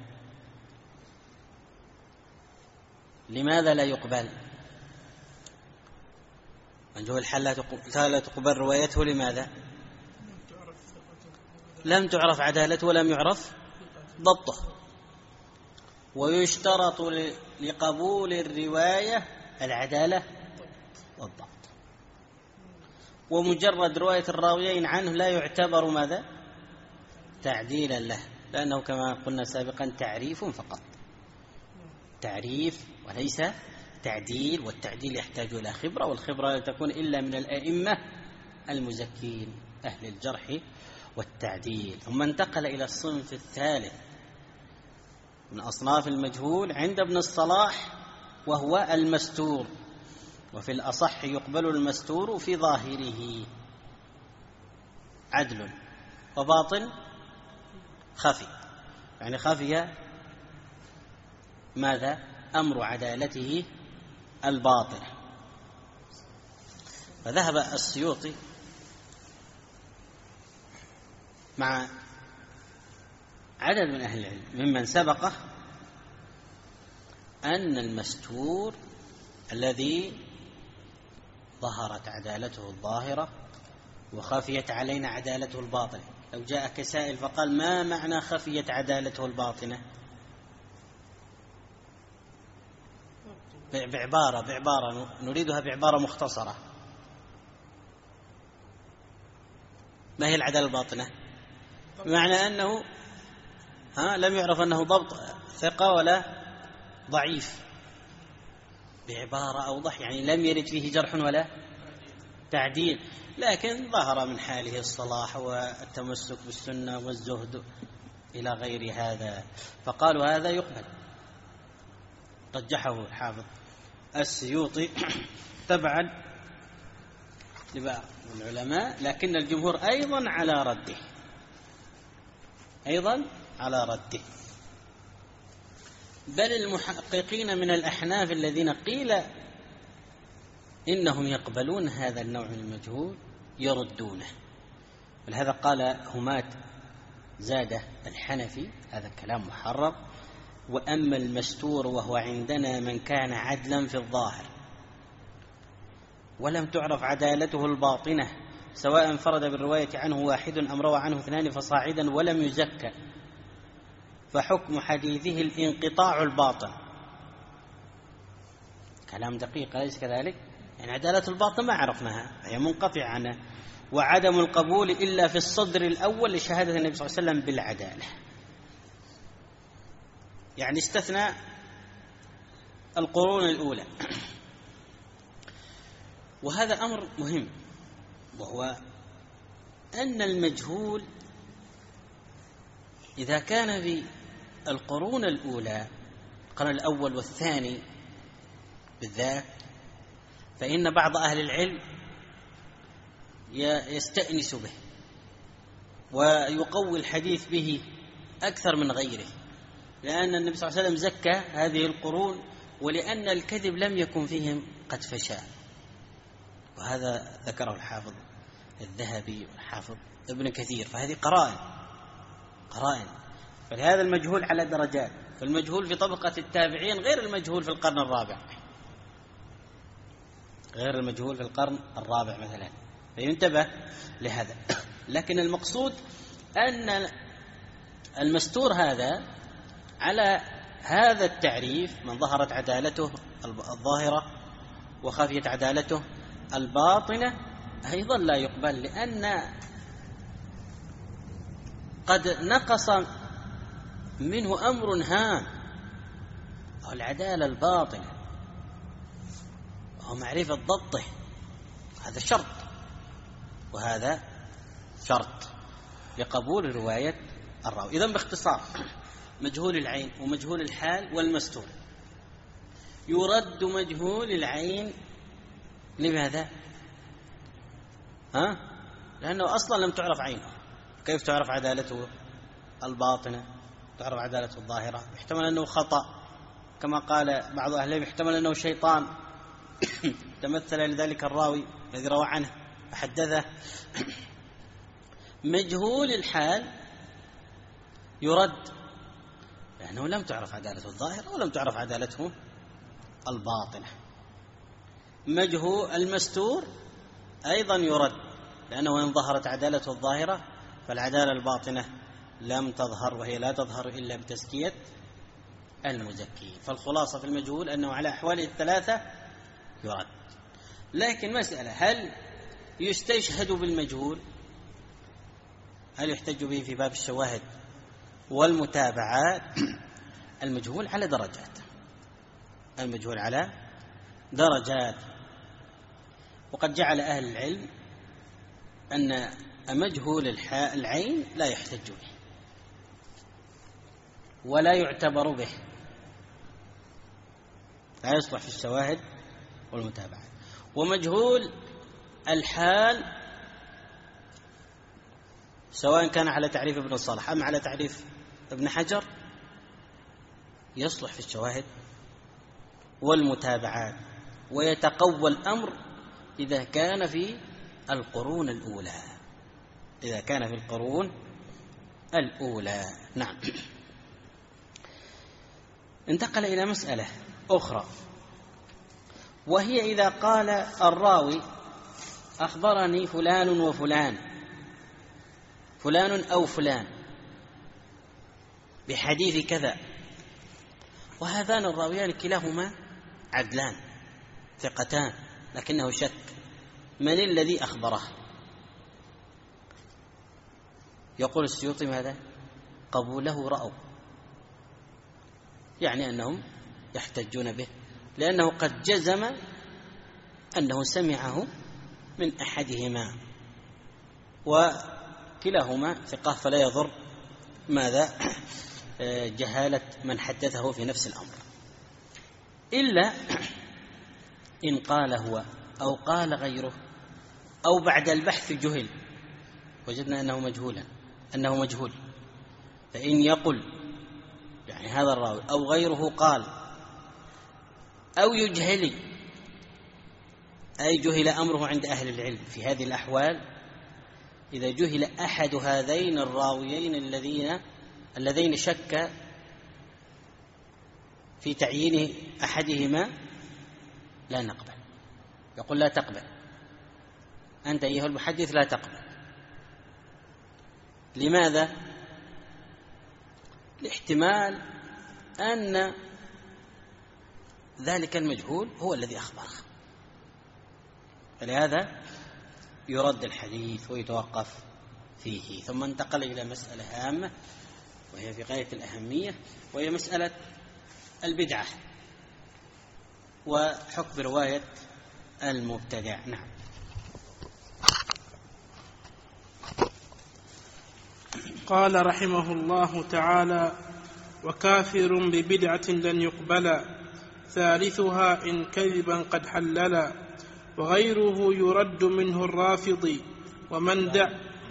لماذا لا يقبل مجهول الحال؟ لا تقبل روايته. لماذا؟ لم تعرف عدالته ولم يعرف ضبطه. ويشترط لقبول الرواية العدالة والضبط، ومجرد رواية الراويين عنه لا يعتبر ماذا؟ تعديلا له، لأنه كما قلنا سابقا تعريف فقط، تعريف وليس تعديل، والتعديل يحتاج إلى خبرة، والخبرة لا تكون إلا من الأئمة المزكين أهل الجرح والتعديل. ثم انتقل إلى الصنف الثالث من أصناف المجهول عند ابن الصلاح وهو المستور. وفي الأصح يقبل المستور في ظاهره عدل وباطن خفي، يعني خفي ماذا؟ أمر عدالته الباطنة. فذهب السيوطي مع عدد من أهل العلم ممن سبقه أن المستور الذي ظهرت عدالته الظاهرة وخفيت علينا عدالته الباطنة. لو جاءك سائل فقال: ما معنى خفيت عدالته الباطنة؟ بعبارة بعبارة نريدها بعبارة مختصرة. ما هي العدالة الباطنة؟ بمعنى أنه ها لم يعرف أنه ضبط ثقة ولا ضعيف، بعبارة أوضح، يعني لم يرد فيه جرح ولا تعديل، لكن ظهر من حاله الصلاح والتمسك بالسنة والزهد إلى غير هذا، فقالوا هذا يقبل. رجحه الحافظ السيوطي تبعا لبعض العلماء، لكن الجمهور أيضا على رده، أيضا على رده. بل المحققين من الأحناف الذين قيل إنهم يقبلون هذا النوع من المجهول يردونه. ولهذا قال همات زاده الحنفي: هذا كلام محرر، وأما المستور وهو عندنا من كان عدلا في الظاهر ولم تعرف عدالته الباطنة، سواء انفرد بالرواية عنه واحد أم روى عنه اثنان فصاعدا ولم يزكى، فحكم حديثه الانقطاع الباطن. كلام دقيق أليس كذلك؟ يعني عدالة الباطن ما عرفناها، هي منقطع عنها. وعدم القبول إلا في الصدر الأول لشهادة النبي صلى الله عليه وسلم بالعدالة، يعني استثنى القرون الأولى. وهذا أمر مهم، وهو أن المجهول إذا كان في القرون الأولى، القرن الأول والثاني بالذات، فإن بعض أهل العلم يستأنس به ويقوي الحديث به أكثر من غيره، لأن النبي صلى الله عليه وسلم زكى هذه القرون، ولأن الكذب لم يكن فيهم قد فشى. وهذا ذكره الحافظ الذهبي والحافظ ابن كثير، فهذه قرائن قرائن فلهذا المجهول على درجات، فالمجهول في طبقة التابعين غير المجهول في القرن الرابع، غير المجهول في القرن الرابع مثلا، فينتبه لهذا. لكن المقصود أن المستور هذا على هذا التعريف من ظهرت عدالته الظاهرة وخفيت عدالته الباطنة أيضا لا يقبل، لأن قد نقص منه أمر هام، العدالة الباطنة وهو معرفة ضبطه، هذا شرط وهذا شرط لقبول رواية الراوي. إذن باختصار مجهول العين ومجهول الحال والمستور. يرد مجهول العين لماذا؟ ها؟ لأنه أصلا لم تعرف عينه، كيف تعرف عدالته الباطنة؟ تعرف عدالته الظاهرة. يحتمل أنه خطأ كما قال بعض أهل العلم، يحتمل أنه شيطان تمثل لذلك الراوي الذي روى عنه فحدثه. مجهول الحال يرد لأنه لم تعرف عدالته الظاهرة ولم تعرف عدالته الباطنة. مجهول المستور أيضا يرد لأنه إن ظهرت عدالته الظاهرة فالعدالة الباطنة لم تظهر، وهي لا تظهر إلا بتزكية المزكي. فالخلاصة في المجهول أنه على أحواله الثلاثة يرد. لكن مسألة، هل يستشهد بالمجهول؟ هل يحتج به في باب الشواهد والمتابعات؟ المجهول على درجات، المجهول على درجات. وقد جعل أهل العلم أن مجهول العين لا يحتج به ولا يعتبر به، لا يصلح في الشواهد والمتابعات. ومجهول الحال سواء كان على تعريف ابن الصلاح أم على تعريف ابن حجر يصلح في الشواهد والمتابعات، ويتقوى الأمر إذا كان في القرون الأولى، إذا كان في القرون الأولى. نعم. انتقل إلى مسألة أخرى، وهي إذا قال الراوي أخبرني فلان وفلان، فلان أو فلان بحديث كذا، وهذان الراويان كلاهما عدلان ثقتان، لكنه شك من الذي أخبره. يقول السيوطي ماذا؟ قبوله رأوا، يعني أنهم يحتجون به لأنه قد جزم أنه سمعه من أحدهما، وكلاهما ثقة فلا يضر ماذا جهالة من حدثه في نفس الأمر، إلا إن قال هو أو قال غيره أو بعد البحث جهل، وجدنا أنه مجهولا أنه مجهول. فإن يقل يعني هذا الراوي أو غيره قال أو يجهل، أي جهل أمره عند أهل العلم في هذه الأحوال، إذا جهل أحد هذين الراويين الذين الذين شك في تعيين أحدهما لا نقبل. يقول لا تقبل أنت أيها المحدث، لا تقبل. لماذا؟ لاحتمال أن ذلك المجهول هو الذي أخبره، فلهذا يرد الحديث ويتوقف فيه. ثم انتقل إلى مسألة هامة وهي في غاية الأهمية، وهي مسألة البدعة وحكم رواية المبتدع. نعم. قال رحمه الله تعالى: وكافر ببدعة لن يقبل، ثالثها إن كذبا قد حلل، وغيره يرد منه الرافض ومن دع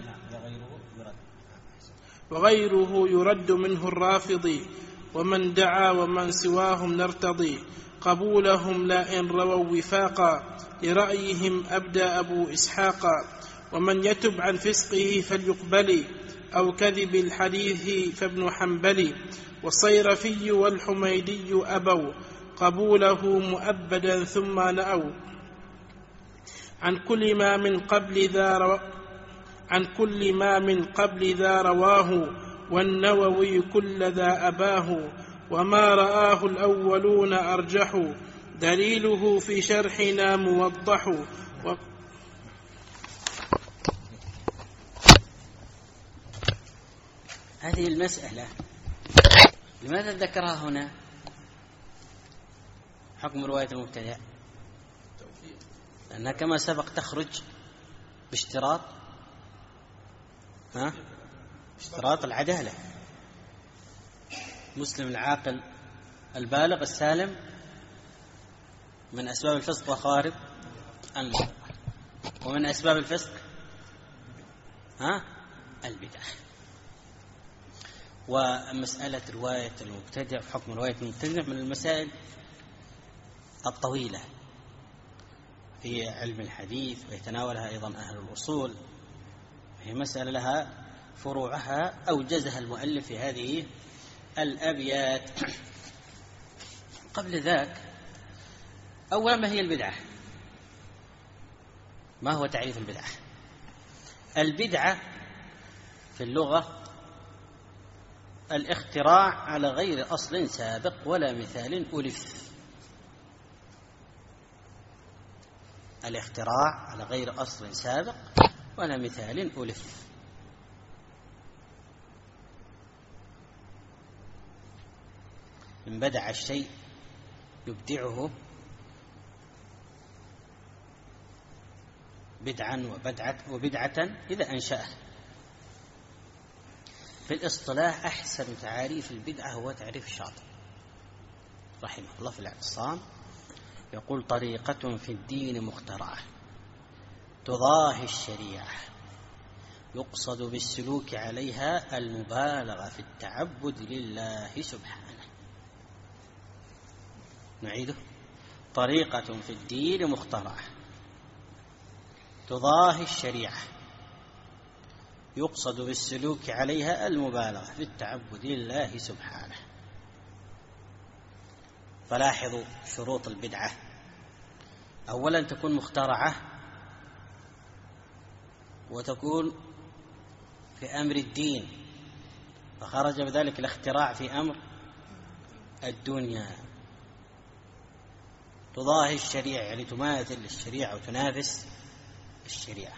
وغيره يرد منه الرافض ومن دعا ومن سواهم نرتضي، قبولهم لا إن رووا وفاقا، لرأيهم أبدى أبو إسحاق، ومن يتب عن فسقه فليقبل، أو كذب الحديث فابن حنبل، والصيرفي والحميدي أبوا، قبوله مؤبدا ثم نأوا، عن كل ما من قبل ذا رو... عن كل ما من قبل ذا رواه، والنووي كل ذا أباه، وما رآه الأولون أرجح، دليله في شرحنا موضح. و... هذه المسألة لماذا ذكرها هنا؟ حكم رواية المبتدع لأنها كما سبق تخرج باشتراط ها اشتراط العدالة، مسلم العاقل البالغ السالم من أسباب الفسق وخارب المروءة، ومن أسباب الفسق ها البدع. ومسألة رواية المبتدع وحكم رواية المبتدع من المسائل الطويلة في علم الحديث، ويتناولها أيضا أهل الأصول، هي مسألة لها فروعها أوجزها المؤلف في هذه الأبيات. قبل ذاك أولا ما هي البدعة؟ ما هو تعريف البدعة؟ البدعة في اللغة الاختراع على غير أصل سابق ولا مثال ألف. الاختراع على غير أصل سابق ولا مثال ألف. من بدع الشيء يبدعه بدعا وبدعة وبدعة إذا أنشأه. في الاصطلاح أحسن تعريف البدعة هو تعريف الشاطئ رحمه الله في الاعتصام، يقول: طريقة في الدين مخترعة تضاهي الشريعة، يقصد بالسلوك عليها المبالغة في التعبد لله سبحانه. نعيده: طريقة في الدين مخترعة تضاهي الشريعة، يقصد بالسلوك عليها المبالغة في التعبد لله سبحانه. فلاحظوا شروط البدعة: أولا تكون مخترعة، وتكون في أمر الدين، فخرج بذلك الاختراع في أمر الدنيا. تضاهي الشريعة يعني تماثل الشريعة وتنافس الشريعة.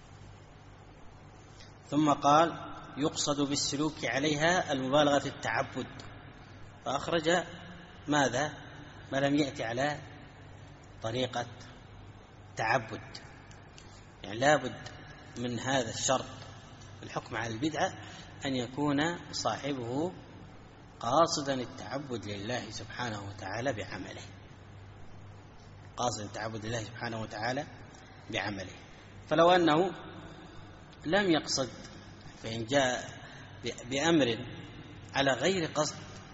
ثم قال: يقصد بالسلوك عليها المبالغة في التعبد، فأخرج ماذا؟ ما لم يأتي على طريقة تعبد. يعني لابد من هذا الشرط الحكم على البدعة أن يكون صاحبه قاصدا التعبد لله سبحانه وتعالى بعمله، قاصد التعبد لله سبحانه وتعالى بعمله. فلو أنه لم يقصد، فإن جاء بأمر على غير قصد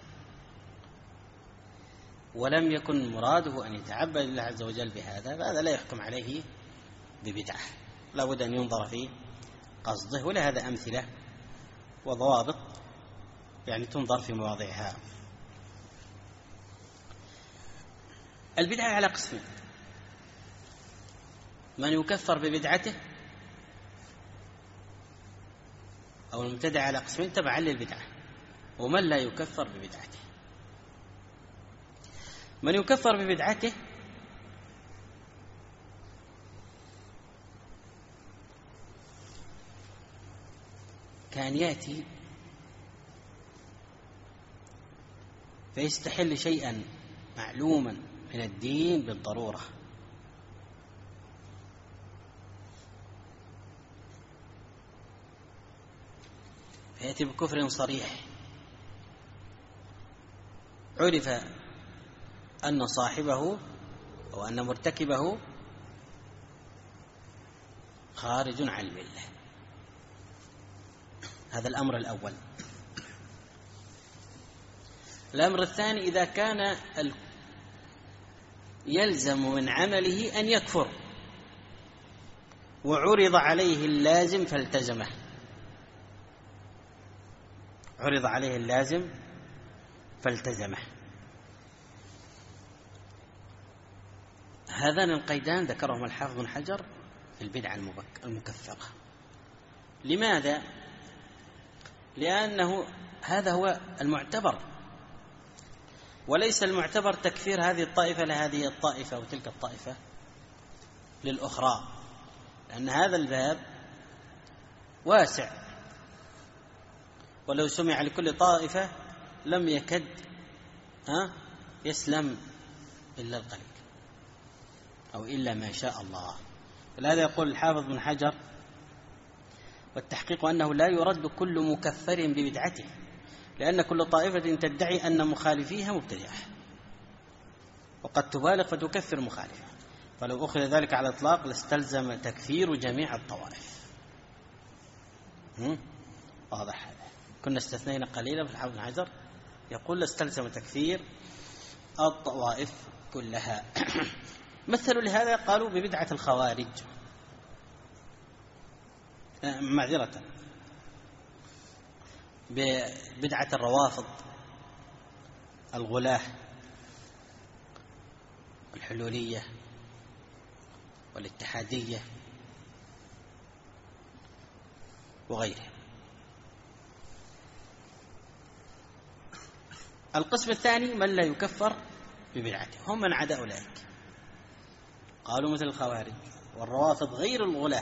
ولم يكن مراده أن يتعبد لله عز وجل بهذا، فهذا لا يحكم عليه ببدعة، لا بد أن ينظر في قصده. ولهذا أمثلة وضوابط يعني تنظر في مواضعها. البدعة على قسمين: من يكفر ببدعته، أو المبتدع على قسمين تبعا للبدعة، ومن لا يكفر ببدعته. من يكفر ببدعته كان يأتي فيستحل شيئا معلوما من الدين بالضرورة، فيأتي بكفر صريح عرف أن صاحبه أو أن مرتكبه خارج عن الملة. هذا الأمر الأول. الأمر الثاني: إذا كان يلزم من عمله أن يكفر وعرض عليه اللازم فالتزمه، عرض عليه اللازم فالتزمه. هذان القيدان ذكرهم الحافظ بن حجر في البدعة المكفرة. لماذا؟ لأنه هذا هو المعتبر، وليس المعتبر تكفير هذه الطائفة لهذه الطائفة وتلك الطائفة للأخرى، لأن هذا الباب واسع، ولو سمع لكل طائفة لم يكد ها يسلم إلا القليل أو إلا ما شاء الله. ولهذا يقول الحافظ بن حجر: والتحقيق أنه لا يرد كل مكفر ببدعته، لأن كل طائفة تدعي أن مخالفيها مبتدعة، وقد تبالغ فتكفر مخالفها، فلو أخذ ذلك على الإطلاق لاستلزم تكفير جميع الطوائف. واضح هذا؟ كنا استثنينا قليلا في الحافظ بن حجر، يقول لاستلزم تكفير الطوائف كلها. مثلوا لهذا قالوا ببدعة الخوارج، معذرة ببدعة الروافض الغلاة الحلولية والاتحادية وغيرها. القسم الثاني من لا يكفر ببدعته، هم من عدا أولئك، قالوا مثل الخوارج والروافض غير الغلاة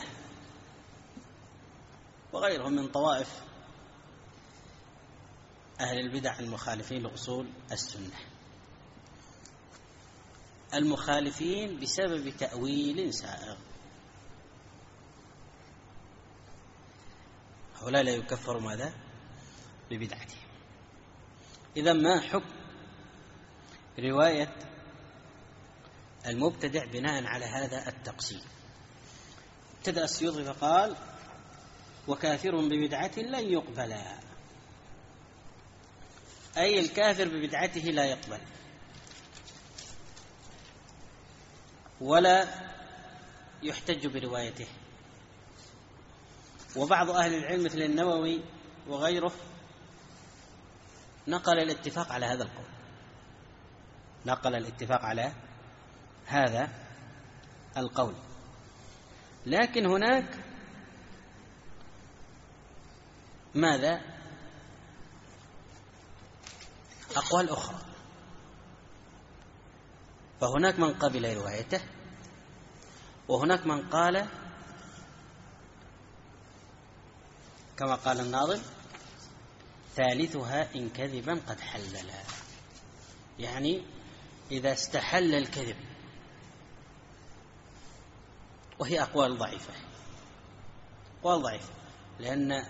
وغيرهم من طوائف أهل البدع المخالفين لأصول السنة، المخالفين بسبب تأويل سائغ، هؤلاء لا يكفر ماذا؟ ببدعته. إذا ما حكم رواية المبتدع بناء على هذا التقسيم؟ ابتدأ السيوطي فقال: وكافر ببدعة لن يقبل، أي الكافر ببدعته لا يقبل ولا يحتج بروايته. وبعض أهل العلم مثل النووي وغيره نقل الاتفاق على هذا القول، نقل الاتفاق على هذا القول. لكن هناك ماذا؟ أقوال أخرى، فهناك من قبل روايته، وهناك من قال كما قال الناظم: ثالثها إن كذبا قد حللا، يعني إذا استحل الكذب، وهي أقوال ضعيفة، أقوال ضعيفة، لأن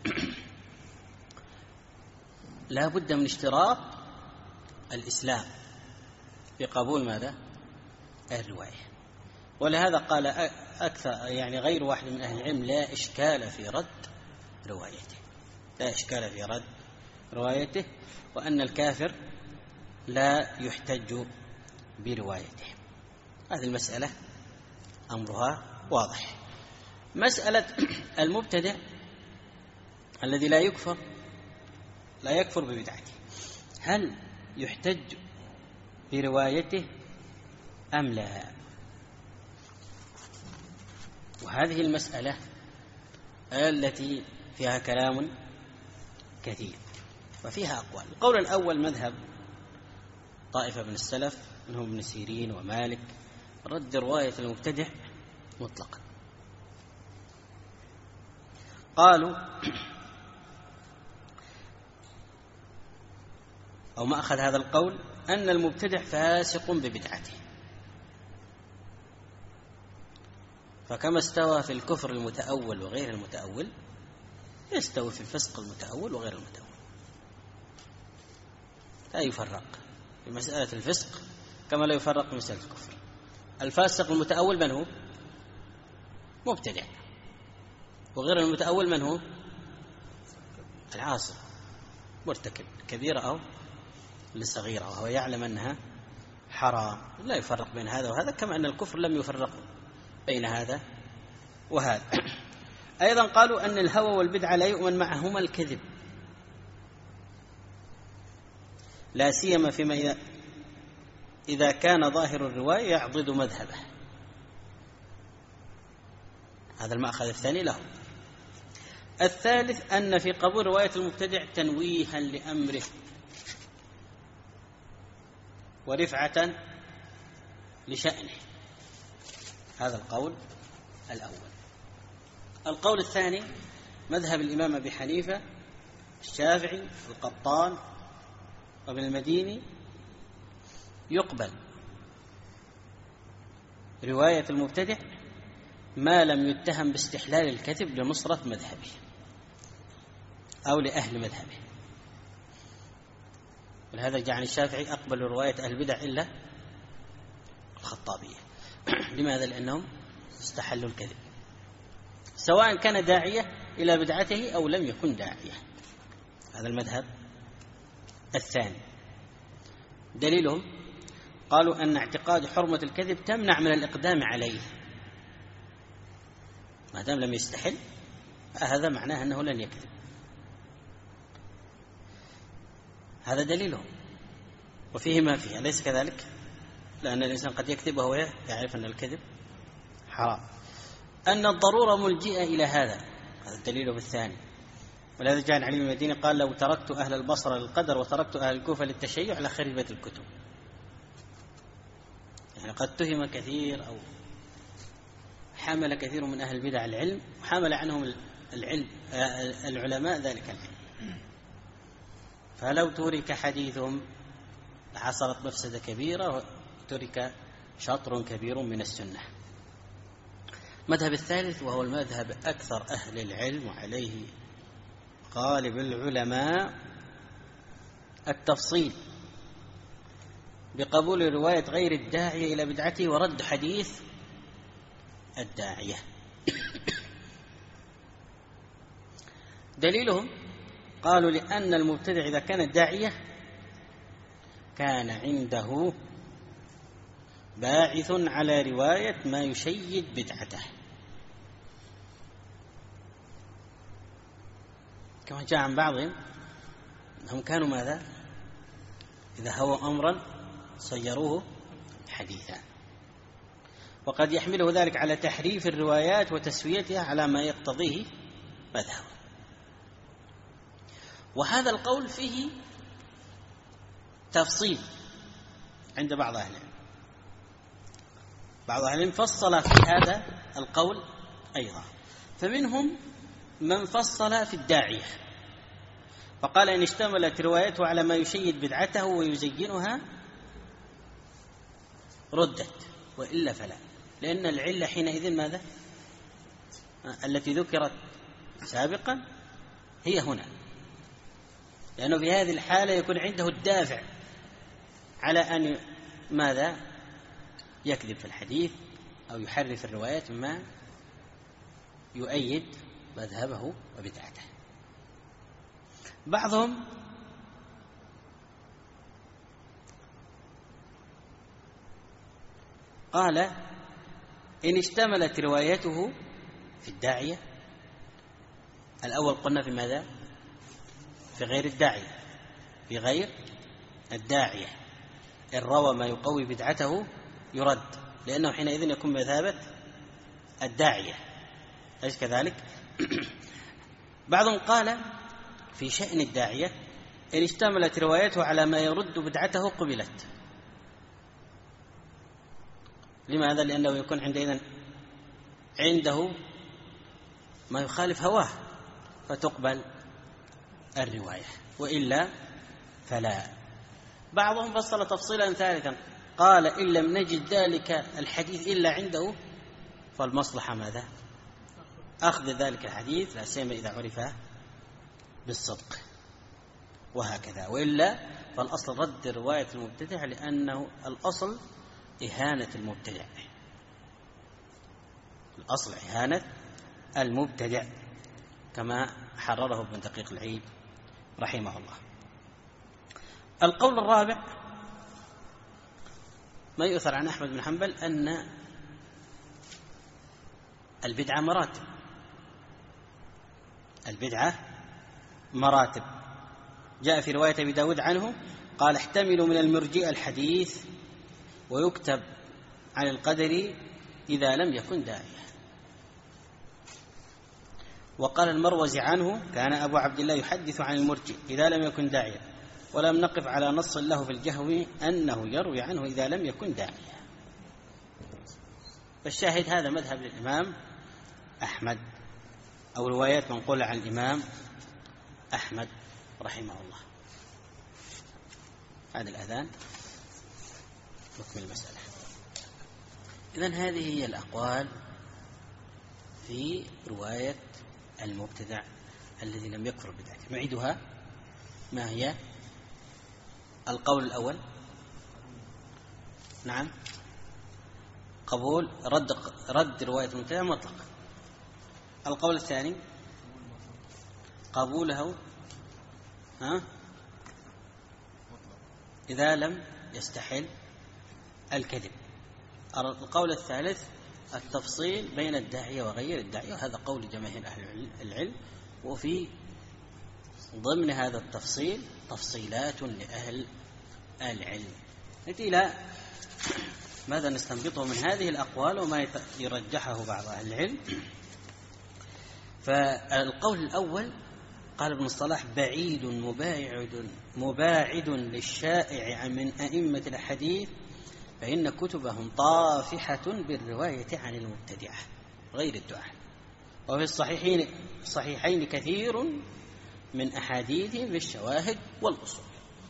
لا بد من اشتراط الإسلام في قبول ماذا؟ الرواية. ولهذا قال أكثر يعني غير واحد من أهل العلم: لا إشكال في رد روايته، لا إشكال في رد روايته، وأن الكافر لا يحتج بروايته. هذه المسألة أمرها واضح. مسألة المبتدع الذي لا يكفر لا يكفر ببدعته، هل يحتج بروايته أم لا؟ وهذه المسألة التي فيها كلام كثير وفيها أقوال. القول الأول مذهب طائفة من السلف منهم ابن سيرين ومالك، رد رواية المبتدع مطلقا. قالوا أو ما أخذ هذا القول أن المبتدع فاسق ببدعته، فكما استوى في الكفر المتأول وغير المتأول يستوي في الفسق المتأول وغير المتأول، لا يفرق في مسألة الفسق كما لا يفرق في مسألة الكفر. الفاسق المتأول من هو؟ مبتدع، وغير المتأول من هو؟ العاصي، مرتكب كبيرة أو لصغيرة وهو يعلم أنها حرام، لا يفرق بين هذا وهذا، كما أن الكفر لم يفرق بين هذا وهذا. أيضا قالوا أن الهوى والبدعة لا يؤمن معهما الكذب، لا سيما فيما إذا كان ظاهر الرواية يعضد الثالث أن في قبول رواية المبتدع تنويها لأمره ورفعة لشأنه. هذا القول الأول. القول الثاني مذهب الإمام أبي حنيفة، الشافعي، القطان وابن المديني، يقبل رواية المبتدع ما لم يتهم باستحلال الكذب لنصرة مذهبه أو لأهل مذهبه. ولهذا جعل الشافعي أقبل رواية أهل البدع إلا الخطابية. لماذا؟ لأنهم استحلوا الكذب، سواء كان داعية إلى بدعته أو لم يكن داعية. هذا المذهب الثاني. دليلهم قالوا أن اعتقاد حرمة الكذب تمنع من الإقدام عليه، ما دام لم يستحل هذا معناه أنه لن يكذب. هذا دليلهم، وفيه ما فيه، أليس كذلك؟ لأن الإنسان قد يكذب وهو يعرف أن الكذب حرام. أن الضرورة ملجئة إلى هذا، هذا الدليل الثاني. ولهذا جاء عن علي بن المديني قال: لو تركت أهل البصرة للقدر وتركت أهل الكوفة للتشيع لخربت الكتب. يعني قد تهم كثير أو حمل كثير من أهل البدع العلم وحمل عنهم العلم العلماء ذلك العلم، فلو ترك حديثهم حصلت مفسدة كبيرة وترك شطر كبير من السنة. مذهب الثالث وهو المذهب أكثر أهل العلم وعليه غالب العلماء، التفصيل بقبول رواية غير الداعية إلى بدعته ورد حديث الداعية. دليلهم قالوا: لأن المبتدع إذا كان الداعية كان عنده باعث على رواية ما يشيد بدعته، كما جاء عن بعضهم أنهم كانوا ماذا؟ إذا هووا أمرا صيروه حديثا، وقد يحمله ذلك على تحريف الروايات وتسويتها على ما يقتضيه مذهبه. وهذا القول فيه تفصيل عند بعض أهل العلم، بعض أهل العلم فصل في هذا القول أيضا، فمنهم من فصل في الداعية فقال: إن اشتملت روايته على ما يشيد بدعته ويزينها ردت، وإلا فلا، لأن العلة حينئذ ماذا؟ التي ذكرت سابقا هي هنا، لأنه في هذه الحالة يكون عنده الدافع على أن ماذا؟ يكذب في الحديث أو يحرف الروايات مما يؤيد مذهبه وبدعته. بعضهم قال: إن اشتملت روايته في الداعية، الأول قلنا في ماذا؟ في غير الداعية، في غير الداعية إن روى ما يقوي بدعته يرد، لأنه حينئذ يكون بمثابة الداعية، أليس كذلك؟ بعضهم قال في شأن الداعية: إن اشتملت روايته على ما يرد بدعته قبلت. لماذا؟ لأنه يكون عندئذ عنده ما يخالف هواه فتقبل الرواية، وإلا فلا. بعضهم فصل تفصيلا ثالثا قال: إن لم نجد ذلك الحديث إلا عنده فالمصلحة ماذا؟ أخذ ذلك الحديث، لا سيما إذا عرف بالصدق، وهكذا. وإلا فالأصل رد رواية المبتدع، لأنه الأصل إهانة المبتدع، الأصل إهانة المبتدع كما حرره ابن دقيق العيد رحمه الله. القول الرابع ما يؤثر عن أحمد بن حنبل أن البدعة مراتب، البدعة مراتب. جاء في رواية أبي داود عنه قال: احتملوا من المرجئة الحديث ويكتب عن القدر إذا لم يكن داعية. وقال المروزي عنه: كان أبو عبد الله يحدث عن المرجئ إذا لم يكن داعيا، ولم نقف على نص له في الجهو أنه يروي عنه إذا لم يكن داعيا. فالشاهد هذا مذهب للإمام أحمد، أو روايات منقولة عن الإمام أحمد رحمه الله. هذا الأذان نكمل المسألة. إذن هذه هي الأقوال في رواية المبتدع الذي لم يكفر بدعته. نعيدها. ما هي؟ القول الأول نعم قبول رد رد رواية المبتدع مطلقا. القول الثاني قبوله ها إذا لم يستحل الكذب. القول الثالث التفصيل بين الداعية وغير الداعية، وهذا قول جماهير أهل العلم. وفي ضمن هذا التفصيل تفصيلات لأهل العلم. نأتي إلى ماذا نستنبطه من هذه الأقوال وما يرجحه بعض أهل العلم. فالقول الأول قال ابن الصلاح: بعيد مباعد مباعد للشائع من أئمة الحديث، فإن كتبهم طافحة بالرواية عن المبتدعة غير الدعاة، وفي الصحيحين الصحيحين كثير من أحاديثهم بالشواهد والأصول.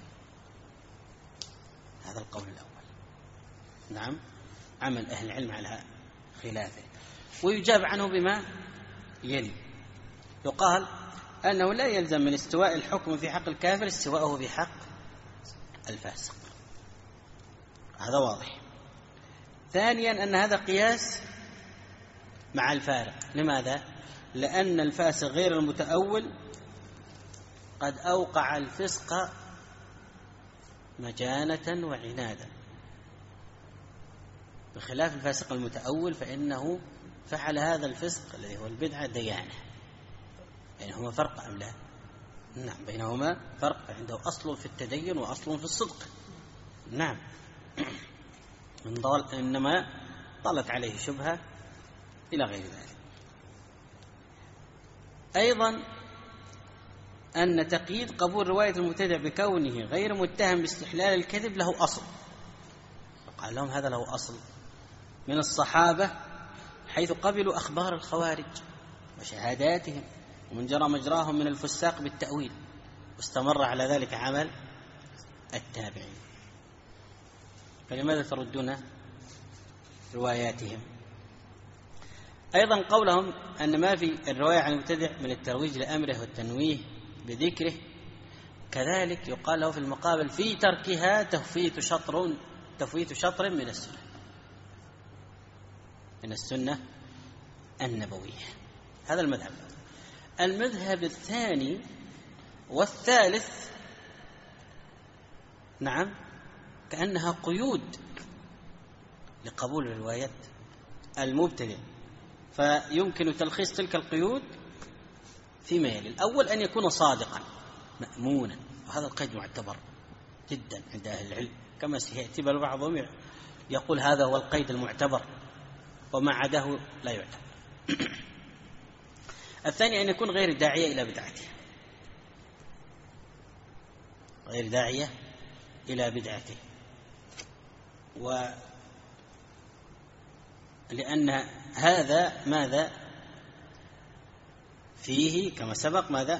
هذا القول الأول. نعم، عمل أهل العلم على خلافه. ويجاب عنه بما يلي. يقال أنه لا يلزم من استواء الحكم في حق الكافر استواءه في حق الفاسق. هذا واضح. ثانيا أن هذا قياس مع الفارق. لماذا؟ لأن الفاسق غير المتأول قد أوقع الفسق مجانة وعنادا، بخلاف الفاسق المتأول فإنه فعل هذا الفسق الذي هو البدعة ديانة. بينهما فرق أم لا؟ نعم، بينهما فرق، فعنده أصل في التدين وأصل في الصدق. نعم. إنما طلت عليه شبهة إلى غير ذلك. أيضا أن تقييد قبول رواية المبتدع بكونه غير متهم باستحلال الكذب له أصل. قال لهم هذا له أصل من الصحابة، حيث قبلوا أخبار الخوارج وشهاداتهم ومن جرى مجراهم من الفساق بالتأويل، واستمر على ذلك عمل التابعين. فلماذا تردون رواياتهم؟ أيضا قولهم أن ما في الرواية عن المبتدع من الترويج لأمره والتنويه بذكره، كذلك يقال له في المقابل في تركها تفويت شطر تفويت شطر من السنة من السنة النبوية. هذا المذهب. المذهب الثاني والثالث نعم كأنها قيود لقبول رواية المبتدع، فيمكن تلخيص تلك القيود فيما يلي. الأول أن يكون صادقا مأمونا، وهذا القيد معتبر جدا عند أهل العلم، كما سيأتي، بل بعضهم يقول هذا هو القيد المعتبر وما عداه لا يعتبر. الثاني أن يكون غير داعية إلى بدعته، غير داعية إلى بدعته، ولأن هذا ماذا فيه كما سبق ماذا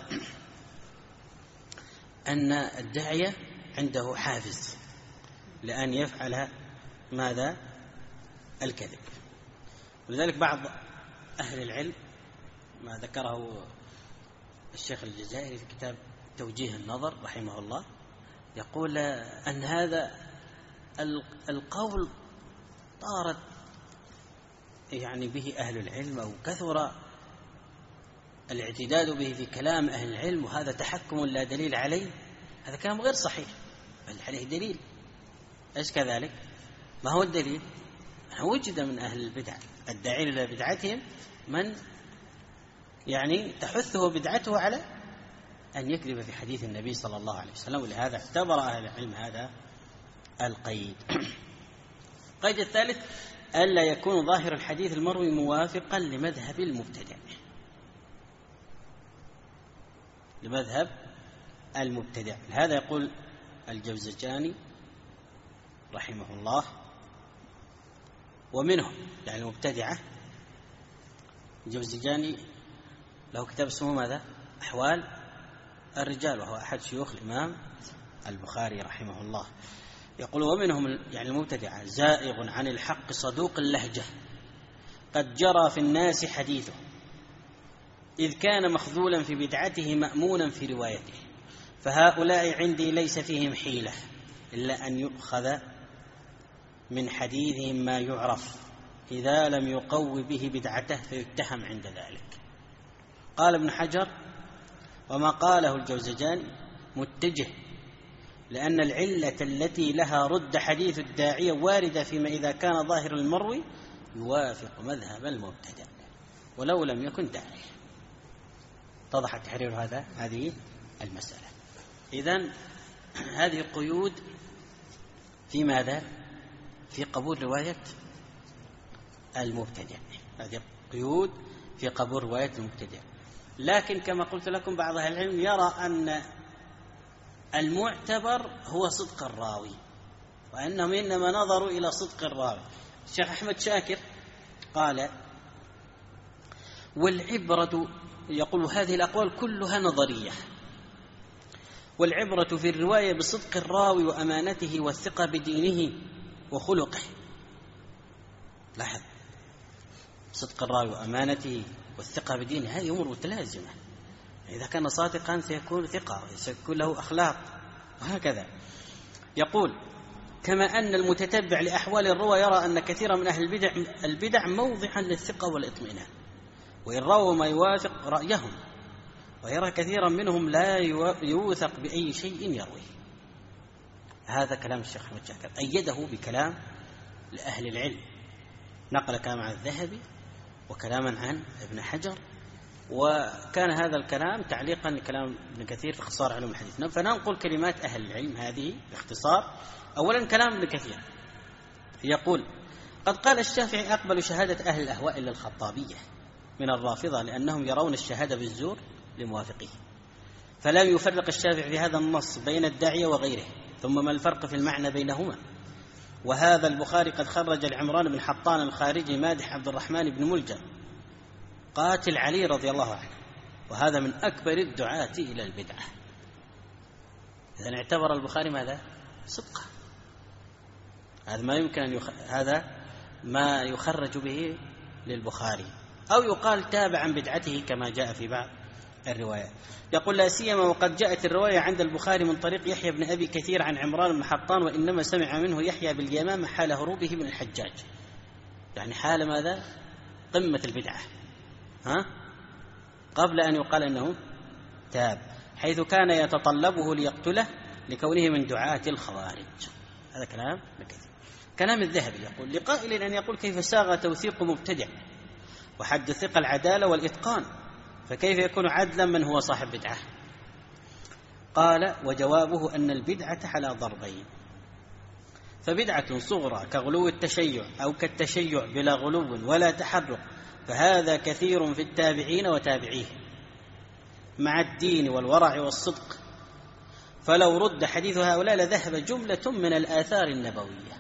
أن الداعية عنده حافز لأن يفعل ماذا الكذب. ولذلك بعض أهل العلم ما ذكره الشيخ الجزائري في كتاب توجيه النظر رحمه الله، يقول أن هذا القول طارت يعني به أهل العلم أو كثر الاعتداد به في كلام أهل العلم، وهذا تحكم لا دليل عليه. هذا كلام غير صحيح، بل عليه دليل. إيش كذلك؟ ما هو الدليل؟ وجد من أهل البدع الداعين إلى بدعتهم من يعني تحثه بدعته على أن يكذب في حديث النبي صلى الله عليه وسلم، ولهذا اعتبر أهل العلم هذا القيد. القيد الثالث ألا يكون ظاهر الحديث المروي موافقا لمذهب المبتدع. لمذهب المبتدع. هذا يقول الجوزجاني رحمه الله. ومنهم يعني المبتدعة، الجوزجاني له كتاب اسمه ماذا؟ أحوال الرجال، وهو أحد شيوخ الإمام البخاري رحمه الله. يقول ومنهم يعني المبتدعة زائغ عن الحق صدوق اللهجة قد جرى في الناس حديثه، إذ كان مخذولا في بدعته مأمونا في روايته، فهؤلاء عندي ليس فيهم حيلة إلا أن يؤخذ من حديثهم ما يعرف إذا لم يقوي به بدعته فيتهم عند ذلك. قال ابن حجر وما قاله الجوزجاني متجه، لأن العلة التي لها رد حديث الداعية واردة فيما إذا كان ظاهر المروي يوافق مذهب المبتدع ولو لم يكن داعية. اتضح تحرير هذا هذه المسألة. إذن هذه قيود في ماذا؟ في قبول رواية المبتدع، هذه قيود في قبول رواية المبتدع. لكن كما قلت لكم بعض أهل العلم يرى أن المعتبر هو صدق الراوي، وأنهم إنما نظروا إلى صدق الراوي. الشيخ أحمد شاكر قال والعبرة، يقول هذه الأقوال كلها نظرية، والعبرة في الرواية بصدق الراوي وأمانته والثقة بدينه وخلقه. لاحظ، صدق الراوي وأمانته والثقة بدينه هذه أمور متلازمة، إذا كان صادقا سيكون ثقة وسيكون له أخلاق وهكذا. يقول كما أن المتتبع لأحوال الروى يرى أن كثيرا من أهل البدع, البدع موضحا للثقة والإطمئنان، وإن رووا ما يوافق رأيهم، ويرى كثيرا منهم لا يوثق بأي شيء يرويه. هذا كلام الشيخ أحمد شاكر، أيده بكلام لأهل العلم، نقل كلام عن الذهبي وكلاما عن ابن حجر، وكان هذا الكلام تعليقا لكلام ابن كثير في اختصار علوم الحديث. فننقل كلمات أهل العلم هذه باختصار. أولا كلام ابن كثير يقول قد قال الشافعي أقبل شهادة أهل الأهواء إلا الخطابية من الرافضة لأنهم يرون الشهادة بالزور لموافقه، فلم يفرق الشافعي في هذا النص بين الداعية وغيره. ثم ما الفرق في المعنى بينهما؟ وهذا البخاري قد خرج العمران بن حطان الخارجي مادح عبد الرحمن بن ملجم قاتل علي رضي الله عنه، وهذا من أكبر الدعاة إلى البدعة. إذن اعتبر البخاري ماذا؟ صدقا. هذا ما يمكن أن يخ... هذا ما يخرج به للبخاري، أو يقال تابع عن بدعته كما جاء في بعض الروايات. يقول لا سيما وقد جاءت الرواية عند البخاري من طريق يحيى بن أبي كثير عن عمران بن حطان، وإنما سمع منه يحيى باليمامة حال هروبه من الحجاج، يعني حال ماذا؟ قمة البدعة، ها؟ قبل أن يقال أنه تاب، حيث كان يتطلبه ليقتله لكونه من دعاة الخوارج. هذا كلام بكثير. كلام الذهبي يقول لقائل أن يقول كيف ساغ توثيق مبتدع وحد ثقة العدالة والإتقان، فكيف يكون عدلا من هو صاحب بدعة؟ قال وجوابه أن البدعة على ضربين، فبدعة صغرى كغلو التشيع أو كالتشيع بلا غلو ولا تحرك، فهذا كثير في التابعين وتابعيه مع الدين والورع والصدق، فلو رد حديث هؤلاء لذهب جملة من الآثار النبوية،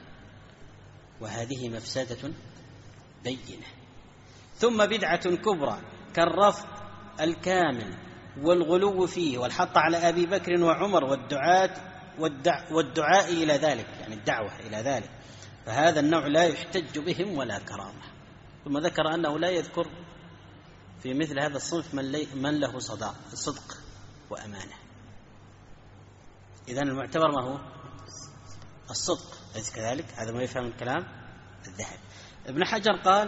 وهذه مفسدة بينة. ثم بدعة كبرى كالرفض الكامل والغلو فيه والحط على أبي بكر وعمر والدعاء, والدع والدعاء إلى ذلك، يعني الدعوة إلى ذلك، فهذا النوع لا يحتج بهم ولا كرامة. ثم ذكر أنه لا يذكر في مثل هذا الصنف من له صداق صدق وأمانة. إذن المعتبر ما هو؟ الصدق، أليس كذلك؟ هذا ما يفهم الكلام الذهبي. ابن حجر قال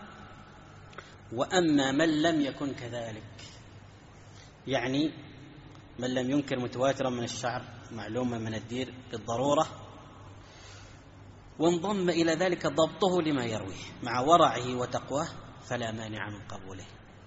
وأما من لم يكن كذلك، يعني من لم ينكر متواترا من الشعر معلوما من الدير بالضرورة، وانضم إلى ذلك ضبطه لما يرويه مع ورعه وتقواه، فلا مانع من قبوله.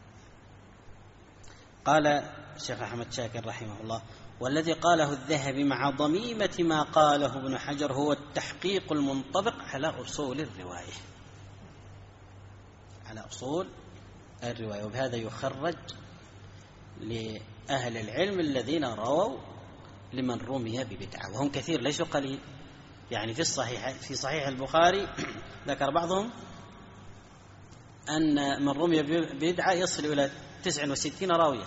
قال الشيخ أحمد شاكر رحمه الله والذي قاله الذهبي مع ضميمة ما قاله ابن حجر هو التحقيق المنطبق على أصول الرواية، على أصول الرواية، وبهذا يخرج لأهل العلم الذين رووا لمن رمي ببدعة، وهم كثير ليسوا قليل. يعني في الصحيح في صحيح البخاري ذكر بعضهم أن من رمي ببدعة يصل إلى تسعة وستين راوية،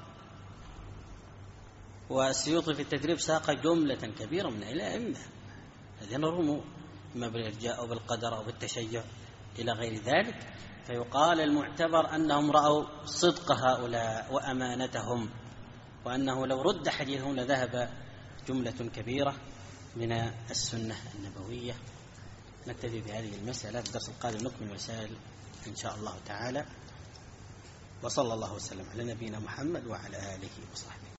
والسيوطي في التدريب ساق جملة كبيرة من الأئمة الذين رموا إما بالإرجاء أو بالقدر أو بالتشيع إلى غير ذلك. فيقال المعتبر أنهم رأوا صدق هؤلاء وأمانتهم، وأنه لو رد حديثهم لذهب جملة كبيرة من السنة النبوية. نكتفي بهذه المسألة. في الدرس القادم نكمل المسائل إن شاء الله تعالى. وصلى الله وسلم على نبينا محمد وعلى آله وصحبه.